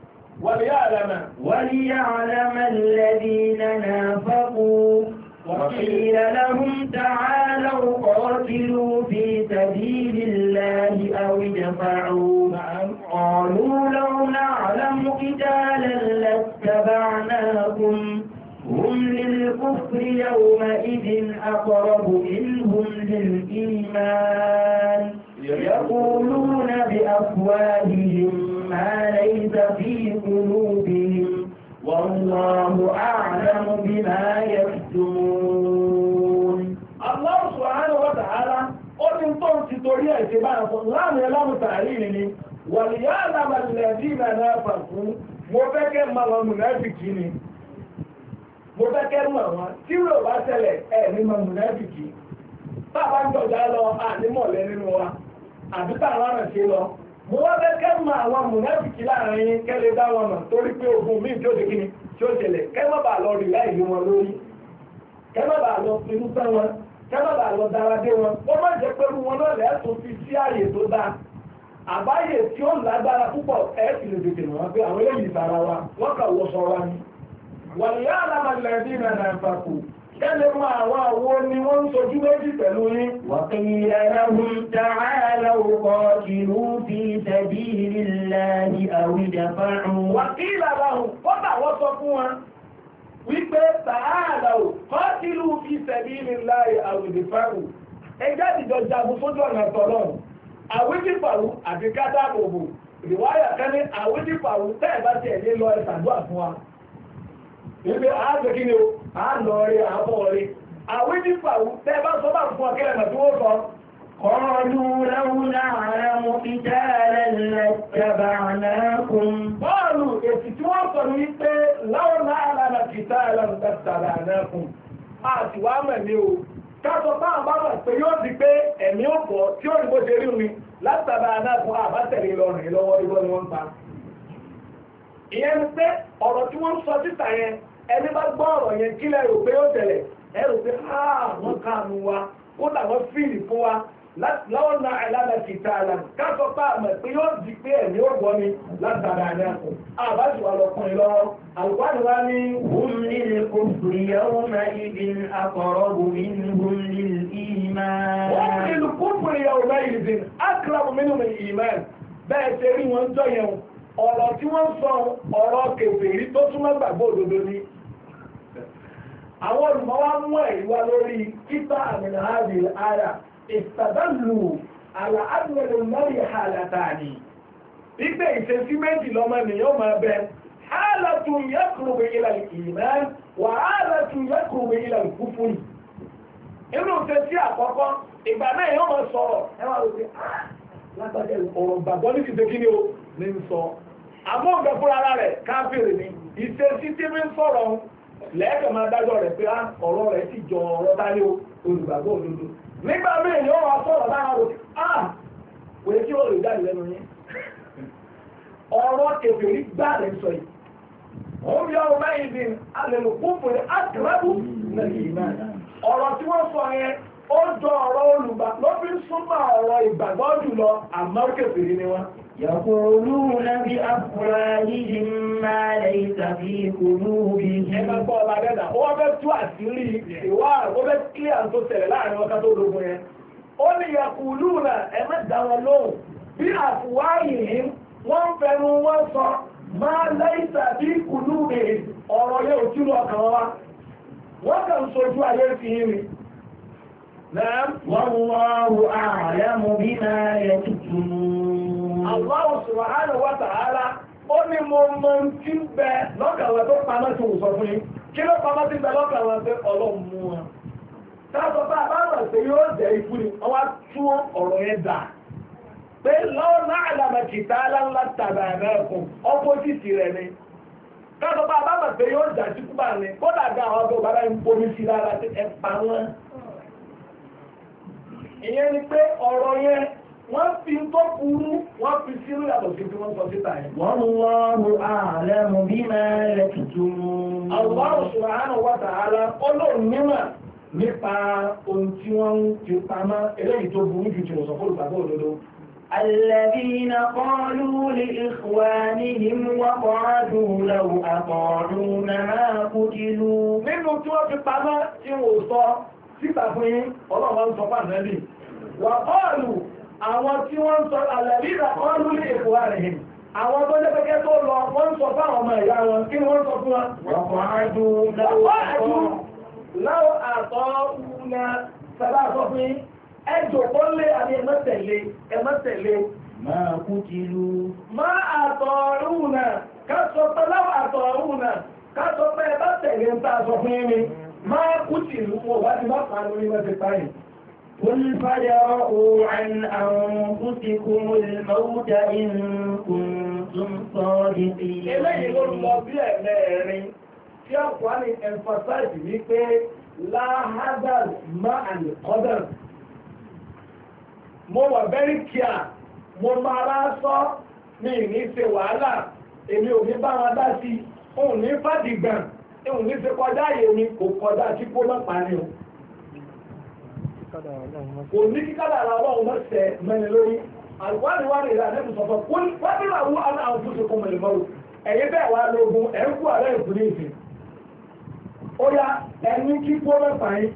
B: وليعلم الذين نافقوا وقيل لهم تعالوا قاتلوا في سبيل الله أو ادفعوا قالوا لو نعلم قتالا لاتبعناكم هم للكفر يومئذ أقرب منهم للإيمان يقولون بأفواههم ما ليس في قلوبهم والله أعلم بما يكتمون.
A: الله سبحانه وتعالى قل انتم تتوري اتباعا لا يلام تعليمني وليعلم الذين نافقوا مفكر ما منافقين مفكر ما تيرو bá ṣẹlẹ̀ ní munafiki tá bá ń jọjà lọ ànímọ̀lẹ́ nínú wa àbí tá àwọn àrùn ṣe lọ mo wá fẹ́ kẹ́ mọ àwọn mùnáfìkì láàrin yín kẹ́lẹ́ dá wọn mọ̀ torí pé ogun míì tí ó ṣe kíni tí ó ṣẹlẹ̀ kẹ́ má bàa lọ rí láìlú wọn lórí kẹ́ má bàa lọ pinnu pẹ́ wọn kẹ́ má bàa lọ dára dé wọn wọ́n má jẹ́ pé wọn náà lẹ́sùn fi sí ààyè tó dáa àbáyè tí ó lágbára púpọ̀ ẹ̀ sì lè tètè mọ̀ pé àwọn eléyìí sára wa wọ́n kà wọ́ sọ wa ni wàlúùyá àlámàlẹ́bí nàá fàkù kẹ́lẹ̀ mọ́ àwọn àwo ni wọ́n ń sojú méjì pẹ̀lú yín.
B: وقيل لهم تعالوا قاتلوا في سبيل الله أو ادفعوا.
A: وقيل لهم kódà wọ́n sọ fún wọn wípé تعالوا قاتلوا في سبيل الله أو ادفعوا. ẹjẹ́ ìjọ jagun sójú ọ̀nà tọ̀lọ́ àwídìpàwù àti kádàbòbò ìwáyà kan ní àwídìpàwù tẹ́ẹ̀ bá tiẹ̀ lé lọ ẹ̀sàdúrà fún wa. Ibi àádọ́ kí ni o, àádọ́ rí àbọ̀ rí. Àwọn nípa tẹ́ bá sọ bá fún ọkẹ́lẹ̀ mọ̀ tí wọ́n sọ.
B: قالوا لو نعلم قتالا لاتبعناكم.
A: Bọ́ọ̀lù èsì tí wọ́n sọ ní pé láwọn náà qitalan lattaba'nakum. A ti wá mẹ̀ ní o. Káṣọ táwọn bá mọ̀ pé yóò di pé ẹ̀mí ò bọ̀ tí ó rí bó ṣe rí mi lattaba'nakum àbátẹ̀lé lọ́rùn lọ́wọ́ ibọ́ ni wọ́n ń pa. Ìyẹn ni pé ọ̀rọ̀ tí wọ́n sọ síta yẹn ẹni bá gbọ́ ọ̀rọ̀ yẹn kílẹ̀ rò pé ó tẹ̀lẹ̀ ẹ rò pé wọ́n kàánú wa ó làwọn fíìlì fún wa láwọn náà ẹ̀lànà kìtà àlà káṣọ pa àmọ̀ pé yóò di pé ẹ̀mí ó gbọ́ ni látara àná àbájú wa lọkùnrin lọ́wọ́ àlùkò wa ní.
B: هم للكفر يومئذ أقرب منهم للإيمان.
A: هم للكفر يومئذ أقرب منهم للإيمان. bẹ́ẹ̀ ṣe rí wọn jọ yẹn ọ̀rọ̀ tí wọ́n sọ ọ̀rọ̀ kèfèrí tó túnmọ̀ gbàgbọ́ òdodo ni. Àwọn olùmọ̀ wá mú ẹ̀rí wá lórí kíta àmìnà ààrẹ ara ìtàdánlù àlàádùnrẹ̀ lórí hàlàtàní. Wípé ìṣesí méjì lọ́mọ ènìyàn máa bẹ, hàlàtún yaqrubu ila al-iman wà hàlàtún yaqrubu ila al-kufr. Inú ìṣesí àkọ́kọ́, ìgbà náà yóò máa sọ̀rọ̀, ẹ wá lórí lágbàjẹ́ ọ̀rọ̀ gbàgbọ́ ní ti ṣe kí ni o ní ń sọ. Àmọ́ ọ̀gá fúnra rẹ̀ káfíìrì ni, ìṣesí tí mi ń sọ̀rọ̀ lẹ́ẹ̀kẹ̀ máa dájọ́ rẹ̀ pé ọ̀rọ̀ rẹ̀ sì jọ ọ̀rọ̀ dálé olùgbàgbọ́ òdodo. Nígbà míì ni ó wà sọ̀rọ̀ láwọn òkè, wèé kí ó lè jáde lẹ́nu yín. Ọ̀rọ̀ kèfèrí gbá rẹ̀ sọ yìí. Òun yọ ọmọ yìí bí alẹ́lù kúfù ní àkàràbù nàìjíríà. Ọ̀rọ̀ tí wọ́n sọ yẹn ó jọ ọ̀rọ̀ olùgbà ló fi súnmọ́ ọ̀rọ̀ ìgbàgbọ́ jùlọ àmọ́ kèfèrí ni wọ́n.
B: يقولون بأفواههم ما ليس في قلوبهم.
A: Ẹgbẹ́ gbọ́ ọba dẹ́dà, ó wọ́n fẹ́ tú àṣírí ìwà ó fẹ́ kílíà tó ṣẹlẹ̀ láàrin ọkà tó dogun yẹn. Ó ní yaquluna ẹ̀mẹ́ dá wọn lóhùn bí afwahihim wọ́n fẹnu wọ́n sọ ma laysa fi qulubihim ọ̀rọ̀ yẹn ò túnú ọkàn wa. Wọ́n kàn sojú ayé fi yín mi.
B: والله أعلم بما يكتمون.
A: Allah subhanahu wa ta'ala ó ní mo mọ̀ tí ń bẹ lọ́kànlẹ̀ tó pamọ́ tí ó sọ fún yín. Kí ló pamọ́ tí ń bẹ lọ́kànlẹ̀ pé Ọlọ́run mú wọn? Táàtọ̀ bá àbámọ̀ pé yóò jẹ́ ikú ni, wọ́n wá tún ọ̀rọ̀ yẹn dà. Pé law na'lamu qitalan lattaba'nakum, ọ́pọ́sìtì rẹ̀ ni. Táàtọ̀ bá àbámọ̀ pé yóò jà sí kúbà ni, kódà gan àwọn ọdún bàbá ń bomi sí lára tí ẹ pa wọn. Ìyẹn ni pé ọ̀rọ̀ yẹn wọ́n fi tó burú wọ́n fi sírú yàtọ̀ sí tí wọ́n sọ síta yẹn.
B: Wallahu a'lamu bima yaktumun.
A: Allah subhanahu wa ta'ala Ọlọ́run nímọ̀ nípa ohun tí wọ́n ń fi pamọ́ eléyìí tó burú jù tí wọ́n sọ fún olùgbàgbọ́ òdodo.
B: الذين قالوا لإخوانهم وقعدوا لو أطاعونا ما قتلوا.
A: Nínú tí wọ́n fi pamọ́ tí wọ́n sọ síta fún yín Ọlọ́run sọ fún ànábì. Wa qalu àwọn tí wọ́n sọ alladhina qalu li ikhwanihim àwọn tó jẹ́ pẹ́kẹ́ tó lọ wọ́n sọ fáwọn ọmọ ìyá wọn kí ni wọ́n sọ fún wọn.
B: وقعدوا
A: لو أطاعونا sábà sọ fún yín ẹjọ́ kó lé àmì ẹmọ́tẹ̀lé
B: ما قتلوا.
A: má أطاعونا kásọ pé láwọ́ أطاعونا kásọ pé ẹmọ́tẹ̀lé ń tàà sọ fún yín ni má kútìlú wọ́n wá ti má pàánù ní mẹ́sẹ̀ páyìn.
B: قل فادرءوا عن أنفسكم الموت إن كنتم صادقين.
A: Eléyìí ló lọ bí ẹ̀mẹ́rin tí ọ̀pọ̀ ní emphasize wípé láhádàl máa lè kọ́dà. Mo wà very care, mo máa rá sọ ní ìní ṣe wàhálà, èmi ò ní bá wọn dá sí, òun ní fàdìgbà, òun ní ṣe kọjá àyè mi kò kọjá tí kó mọ́ pa ni o. Kò ní kí kádàrá Ọlọ́run mọ́ sẹ mẹ́ni lórí. Àlùwárí wá rèé àdébù sọ̀tọ̀ wọ́n bí wàá wú àwọn fúnṣe kó mọ̀lẹ̀ mọ́rù. Ẹ̀yin bẹ́ẹ̀ wá lógun ẹ̀ ń kú ààrẹ ìpínlẹ̀ ìsìn. Ó yá ẹni kí kó mẹ́fà yín.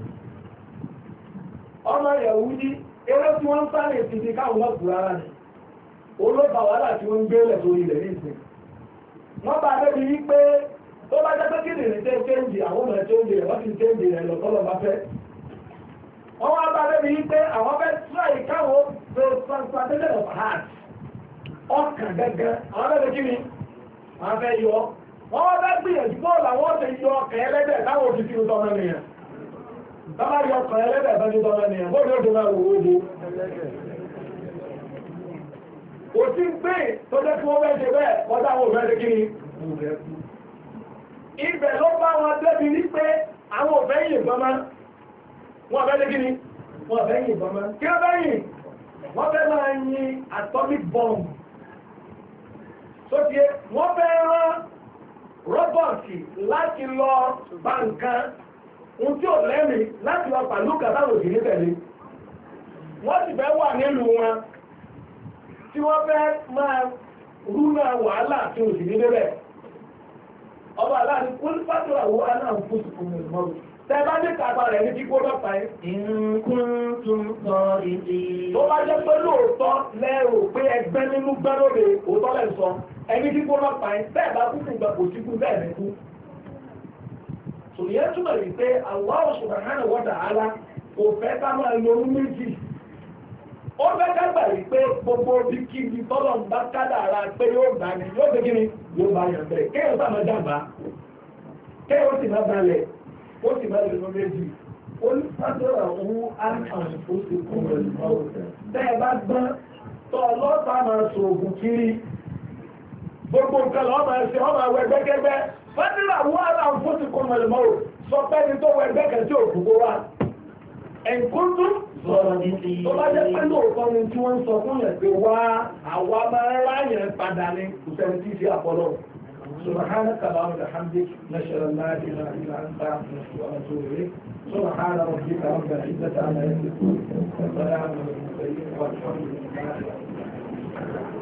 A: Ọmọ Yẹ̀wúdí eré tí wọ́n ń sáré ti di káwọn mọ́ kúrò ara ni. Olóba wàhálà tí wọ́n ń gbé lẹ̀ sórí ilẹ̀ ní ìsìn. Wọ́n bá débi yí pé tó bá jẹ́ pé kí nìyẹn tẹ́ kéńjì àwọn ọmọ ẹ̀ kéńjì rẹ̀ wọ́n ti kéńjì rẹ̀ lọ́tọ́lọ́ bá fẹ́. Wọ́n wá bá débi yí pé àwọn fẹ́ try káwọn transplantation of heart ọkàn gẹ́gẹ́ àwọn fẹ́ kí ni wọ́n fẹ́ yọ wọ́n wá bá gbìyànjú bọ́ọ̀lù àwọn ọ̀sẹ̀ yọ ọkàn ẹlẹ́dẹ̀ táwọn òbí fi tọmọ nìyẹn tábà yọ ọkàn ẹlẹ́dẹ̀ tó ti tọmọ nìyẹn bóòlù ó ti máa wò ó di kò sí gbé tó jẹ́ kí wọ́n fẹ́ ṣe bẹ́ẹ̀ wọ́n táwọn òfẹ́ ṣe kí ni ibẹ̀ ló bá wọn débi wípé àwọn òfẹ́ yìnbọn mọ́ wọ́n fẹ́ ṣe kí ni wọ́n fẹ́ yìnbọn mọ́ kí wọ́n fẹ́ yìn wọ́n fẹ́ máa yin atomic bomb sóti wọ́n fẹ́ rán rọ́bọ̀tì láti lọ bá nǹkan ohun tí ò lẹ́mìí láti lọ pàlú kàtàkùn òsì ní tẹ̀lé wọ́n sì fẹ́ wà nílùú wọn tí wọ́n fẹ́ máa rúnà wàhálà tí òsì ní débẹ̀ ọba aláàrin kún fàtúrà wo aláàrùn fún ìsìnkú mọ́rù tẹ́ bá ní kàbà rẹ̀ ní kíkó lọ́pàá
B: ìkún tún sọ ìdí
A: tó bá jẹ́ pé lóòótọ́ lẹ́rò pé ẹgbẹ́ nínú gbẹ́rọ̀rẹ̀ òótọ́ lẹ́ sọ ẹni kíkó lọ́pàá bẹ́ẹ̀ bá kúkú gbà kò síkú bẹ́ẹ̀ ní kú tòyẹ́ túmọ̀ rí pé Allah subhanahu wa ta'ala kò fẹ́ ká máa lo orú méjì ó fẹ́ ká gbà rí pé gbogbo bí kíbi tọ́lọ̀ ń bá kádàrá pé yóò gbà ní yóò gbé kíni yóò bá yàn bẹ́ẹ̀ kéèyàn bá máa dàgbà kéèyàn ó sì máa balẹ̀ ó sì máa lè lo méjì olùpàdéwà owó àǹfààní tó ti kú rẹ̀ lọ́wọ́ bẹ́ẹ̀ bá gbọ́n tọ́ ọlọ́pàá máa sọ ògùn kiri gbogbo nǹkan lọ́wọ́ máa ṣe ọmọ àwọn ẹgbẹ́gbẹ́ fẹ́dúrà wọ́n aláwọ̀ fún ti kú rẹ̀ lọ́wọ́ sọ pé ní tó wọ ẹgbẹ́ kan tí òkú kó wá ẹ̀ńkúndú
B: sọ̀rọ̀ ìdí
A: tó bá jẹ́ pé lóòótọ́ ni tí wọ́n ń sọ fún yẹn pé wá àwa máa ń ráyàn padà ní kò sẹ́ni tí ì ṣe àpọ̀lọ́ سبحانك اللهم وبحمدك نشهد ان لا اله الا انت نستغفرك ونتوب اليك سبحان ربك رب العزه عما يصفون وسلام على المرسلين والحمد لله